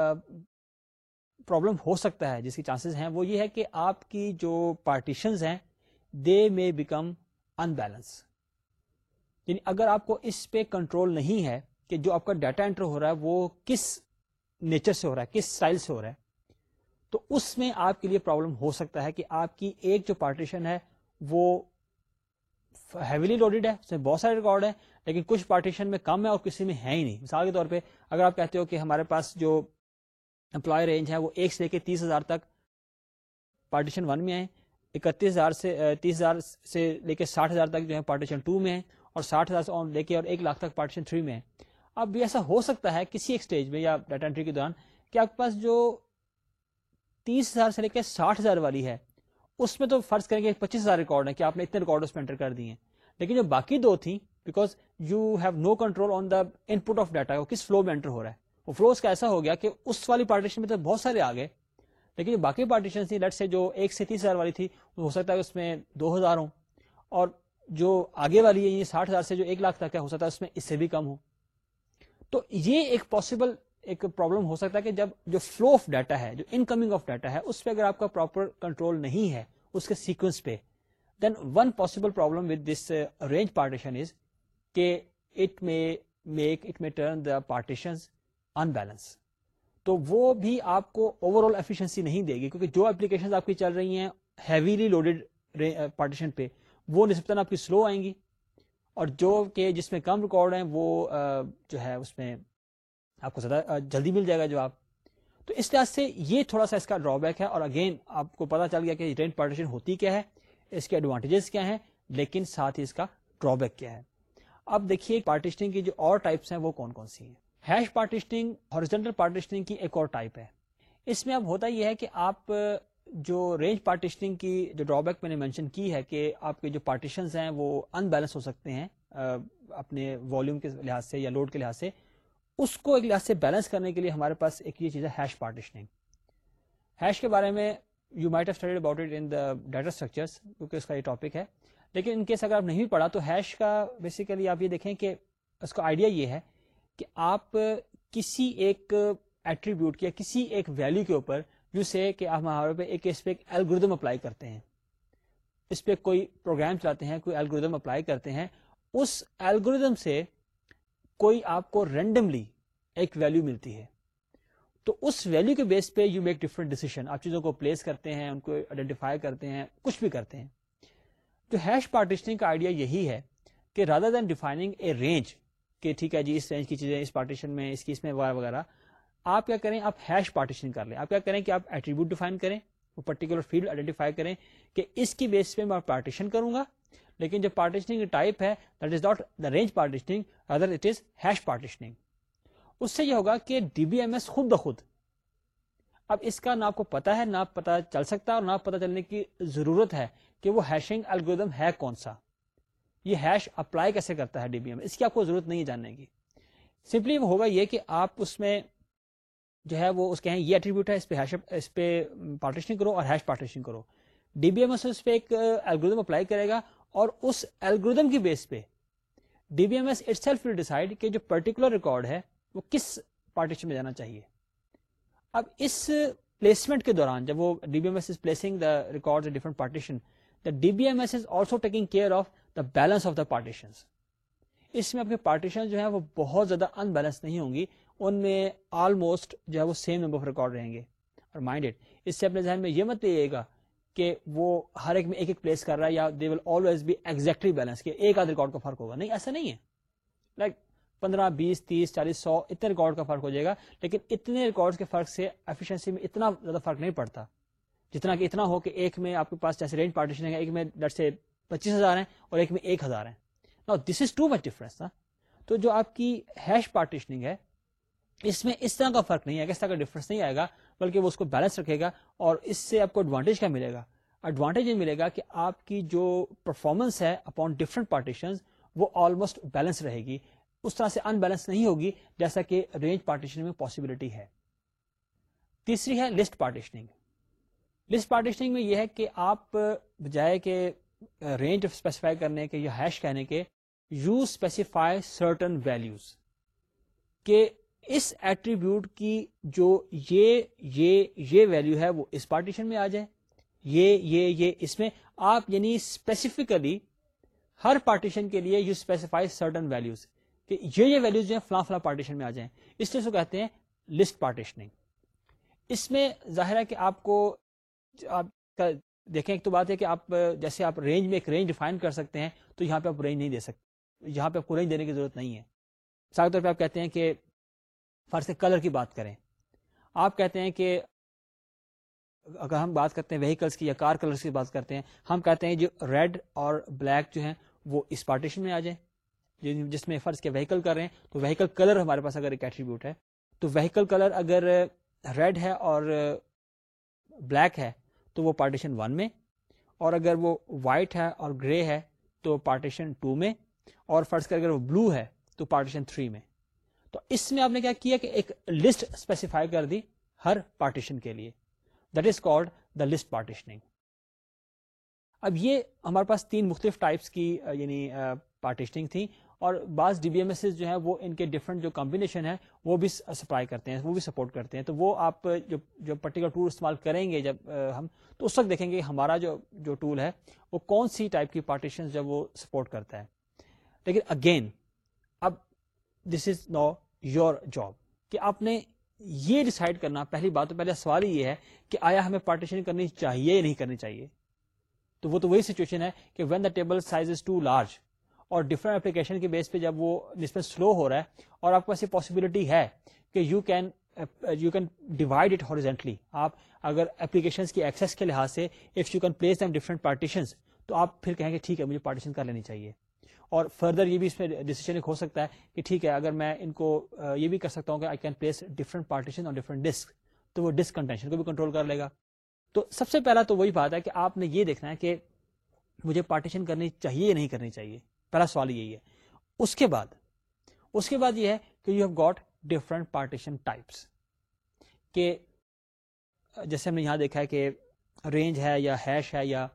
پرابلم ہو سکتا ہے جس کی چانسز ہیں وہ یہ ہے کہ آپ کی جو پارٹیشنز ہیں دے میں بیکم ان بیلنس. یعنی اگر آپ کو اس پہ کنٹرول نہیں ہے کہ جو آپ کا ڈیٹا انٹر ہو رہا ہے وہ کس نیچر سے ہو رہا ہے, کس اسٹائل سے ہو رہا ہے, تو اس میں آپ کے لیے پرابلم ہو سکتا ہے کہ آپ کی ایک جو پارٹیشن ہے وہ ہیویلی لوڈیڈ ہے, اس میں بہت سارے ریکارڈ ہیں, لیکن کچھ پارٹیشن میں کم ہے اور کسی میں ہے ہی نہیں. مثال کے طور پہ اگر آپ کہتے ہو کہ ہمارے پاس جو امپلائی رینج ہے وہ ایک سے لے کے تیس ہزار تک پارٹیشن ون میں ہے, اکتیس ہزار سے تیس ہزار سے لے کے ساٹھ ہزار تک جو ہے پارٹیشن ٹو میں ہے, اور ساٹھ ہزار سے لے کے اور ایک لاکھ تک پارٹیشن تھری میں ہے. اب بھی ایسا ہو سکتا ہے کسی ایک سٹیج میں یا ڈیٹا انٹری کے دوران کہ آپ کے پاس جو تیس ہزار سے لے کے ساٹھ ہزار والی ہے اس میں تو فرض کریں گے پچیس ہزار ریکارڈ ہے کہ آپ نے اتنے ریکارڈ اس میں انٹر کر دیے ہیں, لیکن جو باقی دو تھیں because you have no control on the input of data, وہ کس فلو میں انٹر ہو رہا ہے, وہ فلو اس کا ایسا ہو گیا کہ اس والی پارٹیشن میں تو بہت سارے آ گئے, لیکن جو باقی پارٹیشن تھی لیٹ سے جو ایک سے تیس ہزار والی تھی ہو سکتا ہے اس میں دو ہزار ہوں, اور جو آگے والی ہے یہ ساٹھ ہزار سے جو ایک لاکھ تک ہے ہو سکتا ہے اس میں اس سے بھی کم ہو. تو یہ ایک پاسبل ایک پرابلم ہو سکتا ہے کہ جب جو فلو آف ڈیٹا ہے, جو انکمنگ آف ڈیٹا ہے, اس پہ اگر آپ کا پراپر کنٹرول نہیں ہے اس کے سیکوینس پہ, then one possible problem with this range partition is کہ it may make it in turn the partitions imbalance. تو وہ بھی آپ کو اوور آل ایفیشنسی نہیں دے گی, کیونکہ جو اپلیکیشن آپ کی چل رہی ہیں ہیویلی لوڈیڈ پارٹیشن پہ وہ نسبتاً آپ کی سلو آئیں گی, اور جو کہ جس میں کم ریکارڈ ہیں وہ جو ہے اس میں آپ کو زیادہ جلدی مل جائے گا جواب. تو اس لحاظ سے یہ تھوڑا سا اس کا ڈرا بیک ہے. اور اگین آپ کو پتا چل گیا کہ رینج پارٹیشن ہوتی کیا ہے, اس کے ایڈوانٹیجز کیا ہیں, لیکن ساتھ ہی اس کا ڈرا بیک کیا ہے. اب دیکھیے پارٹیشننگ کی جو اور ٹائپس ہیں وہ کون کون سی ہیں. ہیش پارٹیشننگ ہاریزونٹل پارٹیشننگ کی ایک اور ٹائپ ہے. اس میں اب ہوتا یہ ہے کہ آپ جو رینج پارٹیشننگ کی جو ڈرا بیک میں نے مینشن کی ہے کہ آپ کے جو پارٹیشنز ہیں وہ ان بیلنس ہو سکتے ہیں اپنے والیوم کے لحاظ سے یا لوڈ کے لحاظ سے, اس کو ایک لحاظ سے بیلنس کرنے کے لیے ہمارے پاس ایک یہ چیز ہے ہیش پارٹیشننگ. ہیش کے بارے میں you might have studied about it in the data structures, کیونکہ اس کا یہ ٹاپک ہے, لیکن ان کیس اگر آپ نہیں پڑھا تو ہیش کا بیسیکلی آپ یہ دیکھیں کہ اس کا آئیڈیا یہ ہے کہ آپ کسی ایک ایٹریبیوٹ یا کسی ایک ویلیو کے اوپر یو سے کہ آپ ہمارے پہ ایک اس پہ ایک الگوریدم اپلائی کرتے ہیں, اس پہ کوئی پروگرام چلاتے ہیں, کوئی الگوریدم اپلائی کرتے ہیں, اس الگوریدم سے کوئی آپ کو رینڈملی ایک ویلیو ملتی ہے, تو اس ویلیو کے بیس پہ یو میک ڈفرنٹ ڈیسیشن, آپ چیزوں کو پلیس کرتے ہیں, ان کو آئیڈینٹیفائی کرتے ہیں, کچھ بھی کرتے ہیں. جو ہیش پارٹیشننگ کا آئیڈیا یہی ہے کہ rather than defining a range کہ ٹھیک ہے جی اس رینج کی چیزیں اس پارٹیشن میں اس کی اس میں وغیرہ وغیرہ, آپ کیا کریں, آپ ہیش پارٹیشن کر لیں. آپ کیا کریں کہ آپ ایٹریبیوٹ ڈیفائن کریں, وہ پرٹیکولر فیلڈ آئیڈینٹیفائی کریں کہ اس کی بیس پہ میں پارٹیشن کروں گا, لیکن جو پارٹیشننگ ٹائپ ہے that is not the range partitioning, other it is hash partitioning. اس سے یہ ہوگا کہ ڈی بی ایم ایس خود بخود, اب اس کا نہ آپ کو پتا ہے, نہ پتا چل سکتا اور نہ پتا چلنے کی ضرورت ہے کہ وہ ہیشنگ الگوریدم ہے کون سا, یہ ہیش اپلائی کیسے کرتا ہے ڈی بی ایم. اس کی آپ کو ضرورت نہیں ہے جاننے کی. سمپلی وہ ہوگا یہ کہ آپ اس میں جو ہے وہ اس کے ہیں یہ ایٹریبیوٹ ہے, اس پہ ہیش اس پہ پارٹیشننگ کرو اور ہیش پارٹیشن کرو. ڈی بی ایم ایس اس پہ ایک الگوریدم اپلائی کرے گا اور اس الگوریدم کی بیس پہ D B M S itself will decide کہ جو پرٹیکولر ریکارڈ ہے وہ کس پارٹیشن میں جانا چاہیے. اب اس پلیسمنٹ کے دوران جب وہ D B M S is placing the records in different partition, the D B M S is also taking care of the balance of the partitions. اس میں آپ کے پارٹیشن جو ہیں وہ بہت زیادہ ان بیلنس نہیں ہوں گی, ان میں آلموسٹ جو ہے وہ سیم نمبر آف ریکارڈ رہیں گے. اور مائنڈ اٹ, اس سے اپنے ذہن میں یہ مت لیجیے گا کہ وہ ہر ایک میں ایک ایک پلیس کر رہا ہے یا they will always be exactly balance, کہ ایک آدھ ریکارڈ کا فرق ہوگا. نہیں, ایسا نہیں ہے. لائک پندرہ بیس تیس چالیس سو اتنے ریکارڈ کا فرق ہو جائے گا, لیکن اتنے ریکارڈ کے فرق سے ایفیشنسی میں اتنا زیادہ فرق نہیں پڑتا جتنا کہ اتنا ہو کہ ایک میں آپ کے پاس جیسے رینج پارٹیشن ہے, ایک میں ڈٹ سے پچیس ہزار ہیں اور ایک میں ایک ہزار ہیں. نا دس از ٹو مچ ڈفرنس نا. تو جو آپ کی ہیش پارٹیشننگ ہے اس میں اس طرح کا فرق نہیں ہے, اس طرح کا ڈفرنس نہیں آئے گا, بلکہ وہ اس کو بیلنس رکھے گا. اور اس سے آپ کو ایڈوانٹیج کیا ملے گا؟ ایڈوانٹیج یہ ملے گا کہ آپ کی جو پرفارمنس ہے اپون ڈفرنٹ پارٹیشنز وہ آلموسٹ بیلنس رہے گی, اس طرح سے ان بیلنس نہیں ہوگی جیسا کہ رینج پارٹیشن میں پاسبلٹی ہے. تیسری ہے لسٹ پارٹیشننگ. لسٹ پارٹیشننگ میں یہ ہے کہ آپ بجائے کہ رینج اسپیسیفائی کرنے کے یا ہیش کہنے کے, یو اسپیسیفائی سرٹن ویلیوز, کہ اس ایٹریبیوٹ کی جو یہ یہ یہ ویلیو ہے وہ اس پارٹیشن میں آ جائے, یہ یہ یہ اس میں آپ یعنی اسپیسیفکلی ہر پارٹیشن کے لیے یو اسپیسیفائی سرٹن ویلیوز کہ یہ یہ ویلیوز جو ہیں فلاں فلاں پارٹیشن میں آ جائیں. اس لیے اس کو کہتے ہیں لسٹ پارٹیشننگ. اس میں ظاہر ہے کہ آپ کو آپ کا دیکھیں, ایک تو بات ہے کہ آپ جیسے آپ رینج میں ایک رینج ڈیفائن کر سکتے ہیں, تو یہاں پہ آپ رینج نہیں دے سکتے, یہاں پہ آپ کو رینج دینے کی ضرورت نہیں ہے. مثال کے طور پہ آپ کہتے ہیں کہ فرض کلر کی بات کریں, آپ کہتے ہیں کہ اگر ہم بات کرتے ہیں وہیکلس کی یا کار کلرس کی بات کرتے ہیں, ہم کہتے ہیں جو ریڈ اور بلیک جو ہیں وہ اس پارٹیشن میں آ جائیں, جس میں فرض کے وہیکل کر رہے ہیں تو وہیکل کلر ہمارے پاس اگر ایک ایٹریبیوٹ ہے تو وہیکل کلر اگر ریڈ ہے اور بلیک ہے تو وہ پارٹیشن ون میں, اور اگر وہ وائٹ ہے اور گرے ہے تو پارٹیشن ٹو میں, اور فرض کر اگر وہ بلو ہے تو پارٹیشن تھری میں. تو اس میں آپ نے کیا کیا کہ ایک لسٹ اسپیسیفائی کر دی ہر پارٹیشن کے لیے, that is called the list partitioning. اب یہ ہمارے پاس تین مختلف ٹائپس کی یعنی پارٹیشننگ تھی, اور بعض ڈی بی ایم ایس جو ہیں وہ ان کے ڈفرنٹ جو کمبینیشن ہے وہ بھی سپلائی کرتے ہیں, وہ بھی سپورٹ کرتے ہیں. تو وہ آپ جو جو پرٹیکولر ٹول استعمال کریں گے جب ہم, تو اس وقت دیکھیں گے ہمارا جو جو ٹول ہے وہ کون سی ٹائپ کی پارٹیشن جب وہ سپورٹ کرتا ہے. لیکن اگین اب دس از نو یور جاب کہ آپ نے یہ ڈیسائیڈ کرنا, پہلی بات تو پہلے سوال ہی یہ ہے کہ آیا ہمیں پارٹیشن کرنی چاہیے یا نہیں کرنی چاہیے. تو وہ تو وہی سچویشن ہے کہ when the table size is too large, اور ڈفرنٹ اپلیکیشن کے بیس پہ جب وہ نسبت سلو ہو رہا ہے اور آپ کے پاس یہ پاسبلٹی ہے کہ you can you can divide it horizontally. آپ اگر اپلیکیشنز کی ایکسیس کے لحاظ سے if you can place them different partitions, تو آپ پھر کہیں گے ٹھیک ہے مجھے پارٹیشن کر لینی چاہیے. اور فردر یہ بھی اس میں ڈیسیجن ہو سکتا ہے کہ ٹھیک ہے اگر میں ان کو یہ بھی کر سکتا ہوں کہ I can place different partition on different disk, تو وہ ڈسک کنٹینشن کو بھی کنٹرول کر لے گا. تو سب سے پہلا تو وہی بات ہے کہ آپ نے یہ دیکھنا ہے کہ مجھے پارٹیشن کرنی چاہیے یا نہیں کرنی چاہیے. پہلا سوال یہی ہے. اس کے بعد اس کے بعد یہ ہے کہ you have got different partition types, کہ جیسے ہم نے یہاں دیکھا ہے کہ رینج ہے یا ہیش ہے یا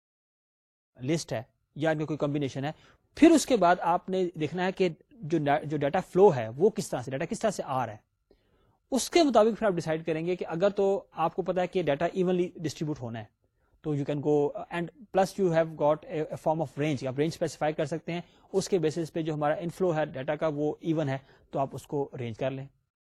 لسٹ ہے یا ان کا کوئی کمبینیشن ہے. پھر اس کے بعد آپ نے دیکھنا ہے کہ جو جو ڈیٹا فلو ہے وہ کس طرح سے ڈیٹا کس طرح سے آ رہا ہے. اس کے مطابق پھر آپ ڈیسائیڈ کریں گے کہ اگر تو آپ کو پتا ہے کہ ڈیٹا ایونلی ڈسٹریبیوٹ ہونا ہے تو you can go and plus you have got a form of range, آپ رینج اسپیسیفائی کر سکتے ہیں. اس کے بیسس پہ جو ہمارا انفلو ہے ڈیٹا کا وہ ایون ہے تو آپ اس کو رینج کر لیں.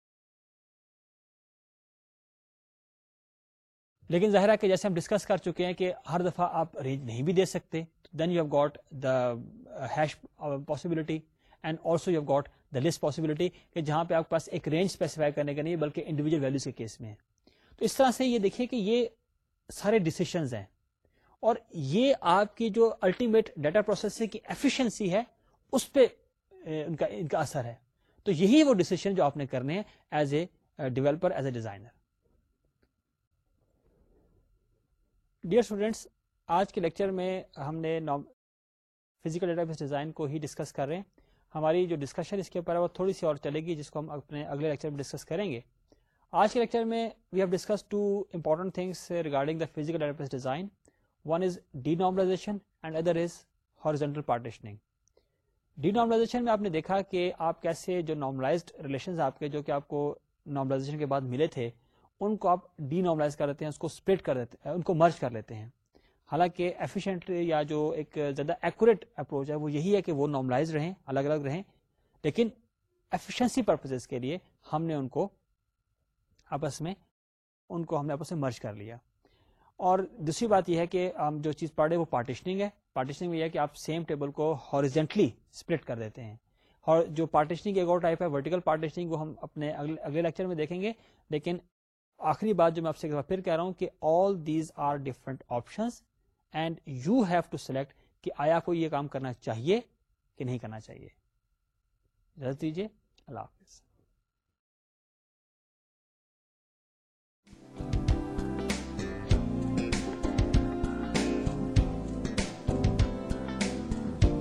لیکن ظاہر ہے کہ جیسے ہم ڈسکس کر چکے ہیں کہ ہر دفعہ آپ رینج نہیں بھی دے سکتے. Then you have got the hash possibility and also you have got the list possibility, کہ جہاں پہ آپ کے پاس ایک رینج اسپیسیفائی کرنے کا نہیں بلکہ انڈیویجل ویلیوز کے کیس میں ہے. تو اس طرح سے یہ دیکھیے کہ یہ سارے ڈیسیشنز ہیں, اور یہ آپ کی جو الٹیمیٹ ڈیٹا پروسیسنگ کی ایفیشنسی ہے اس پہ ان کا ان کا اثر ہے. تو یہی وہ ڈیسیشن جو آپ نے کرنے ہیں as a developer, as a designer. Dear students, آج کے لیکچر میں ہم نے فزیکل ڈیٹا بیس ڈیزائن کو ہی ڈسکس کر رہے ہیں. ہماری جو ڈسکشن اس کے اوپر ہے وہ تھوڑی سی اور چلے گی, جس کو ہم اپنے اگلے لیکچر میں ڈسکس کریں گے. آج کے لیکچر میں we have discuss two important things regarding the physical database design. One is denormalization and other is horizontal partitioning. Denormalization میں آپ نے دیکھا کہ آپ کیسے جو نارملائزڈ ریلیشنز آپ کے جو کہ آپ کو نارملائزیشن کے بعد ملے تھے ان کو آپ ڈی نارملائز کر دیتے ہیں, اس کو اسپلٹ کر دیتے ہیں, ان کو مرج کر لیتے ہیں. حالانکہ ایفیشینٹلی یا جو ایک زیادہ ایکوریٹ اپروچ ہے وہ یہی ہے کہ وہ نارملائز رہیں, الگ الگ رہیں, لیکن ایفیشنسی پرپزز کے لیے ہم نے ان کو آپس میں ان کو ہم نے آپس میں مرج کر لیا. اور دوسری بات یہ ہے کہ ہم جو چیز پڑھ رہے ہیں وہ پارٹیشننگ ہے. پارٹیشننگ میں یہ ہے کہ آپ سیم ٹیبل کو ہاریزونٹلی اسپلٹ کر دیتے ہیں. اور جو پارٹیشننگ ایک اور ٹائپ ہے ورٹیکل پارٹیشننگ, وہ ہم اپنے اگلے لیکچر میں دیکھیں گے. لیکن آخری بات جو میں آپ سے پھر کہہ رہا ہوں کہ all these are different options and you have to select کہ آیا کو یہ کام کرنا چاہیے کہ نہیں کرنا چاہیے. اجازت دیجیے, اللہ حافظ.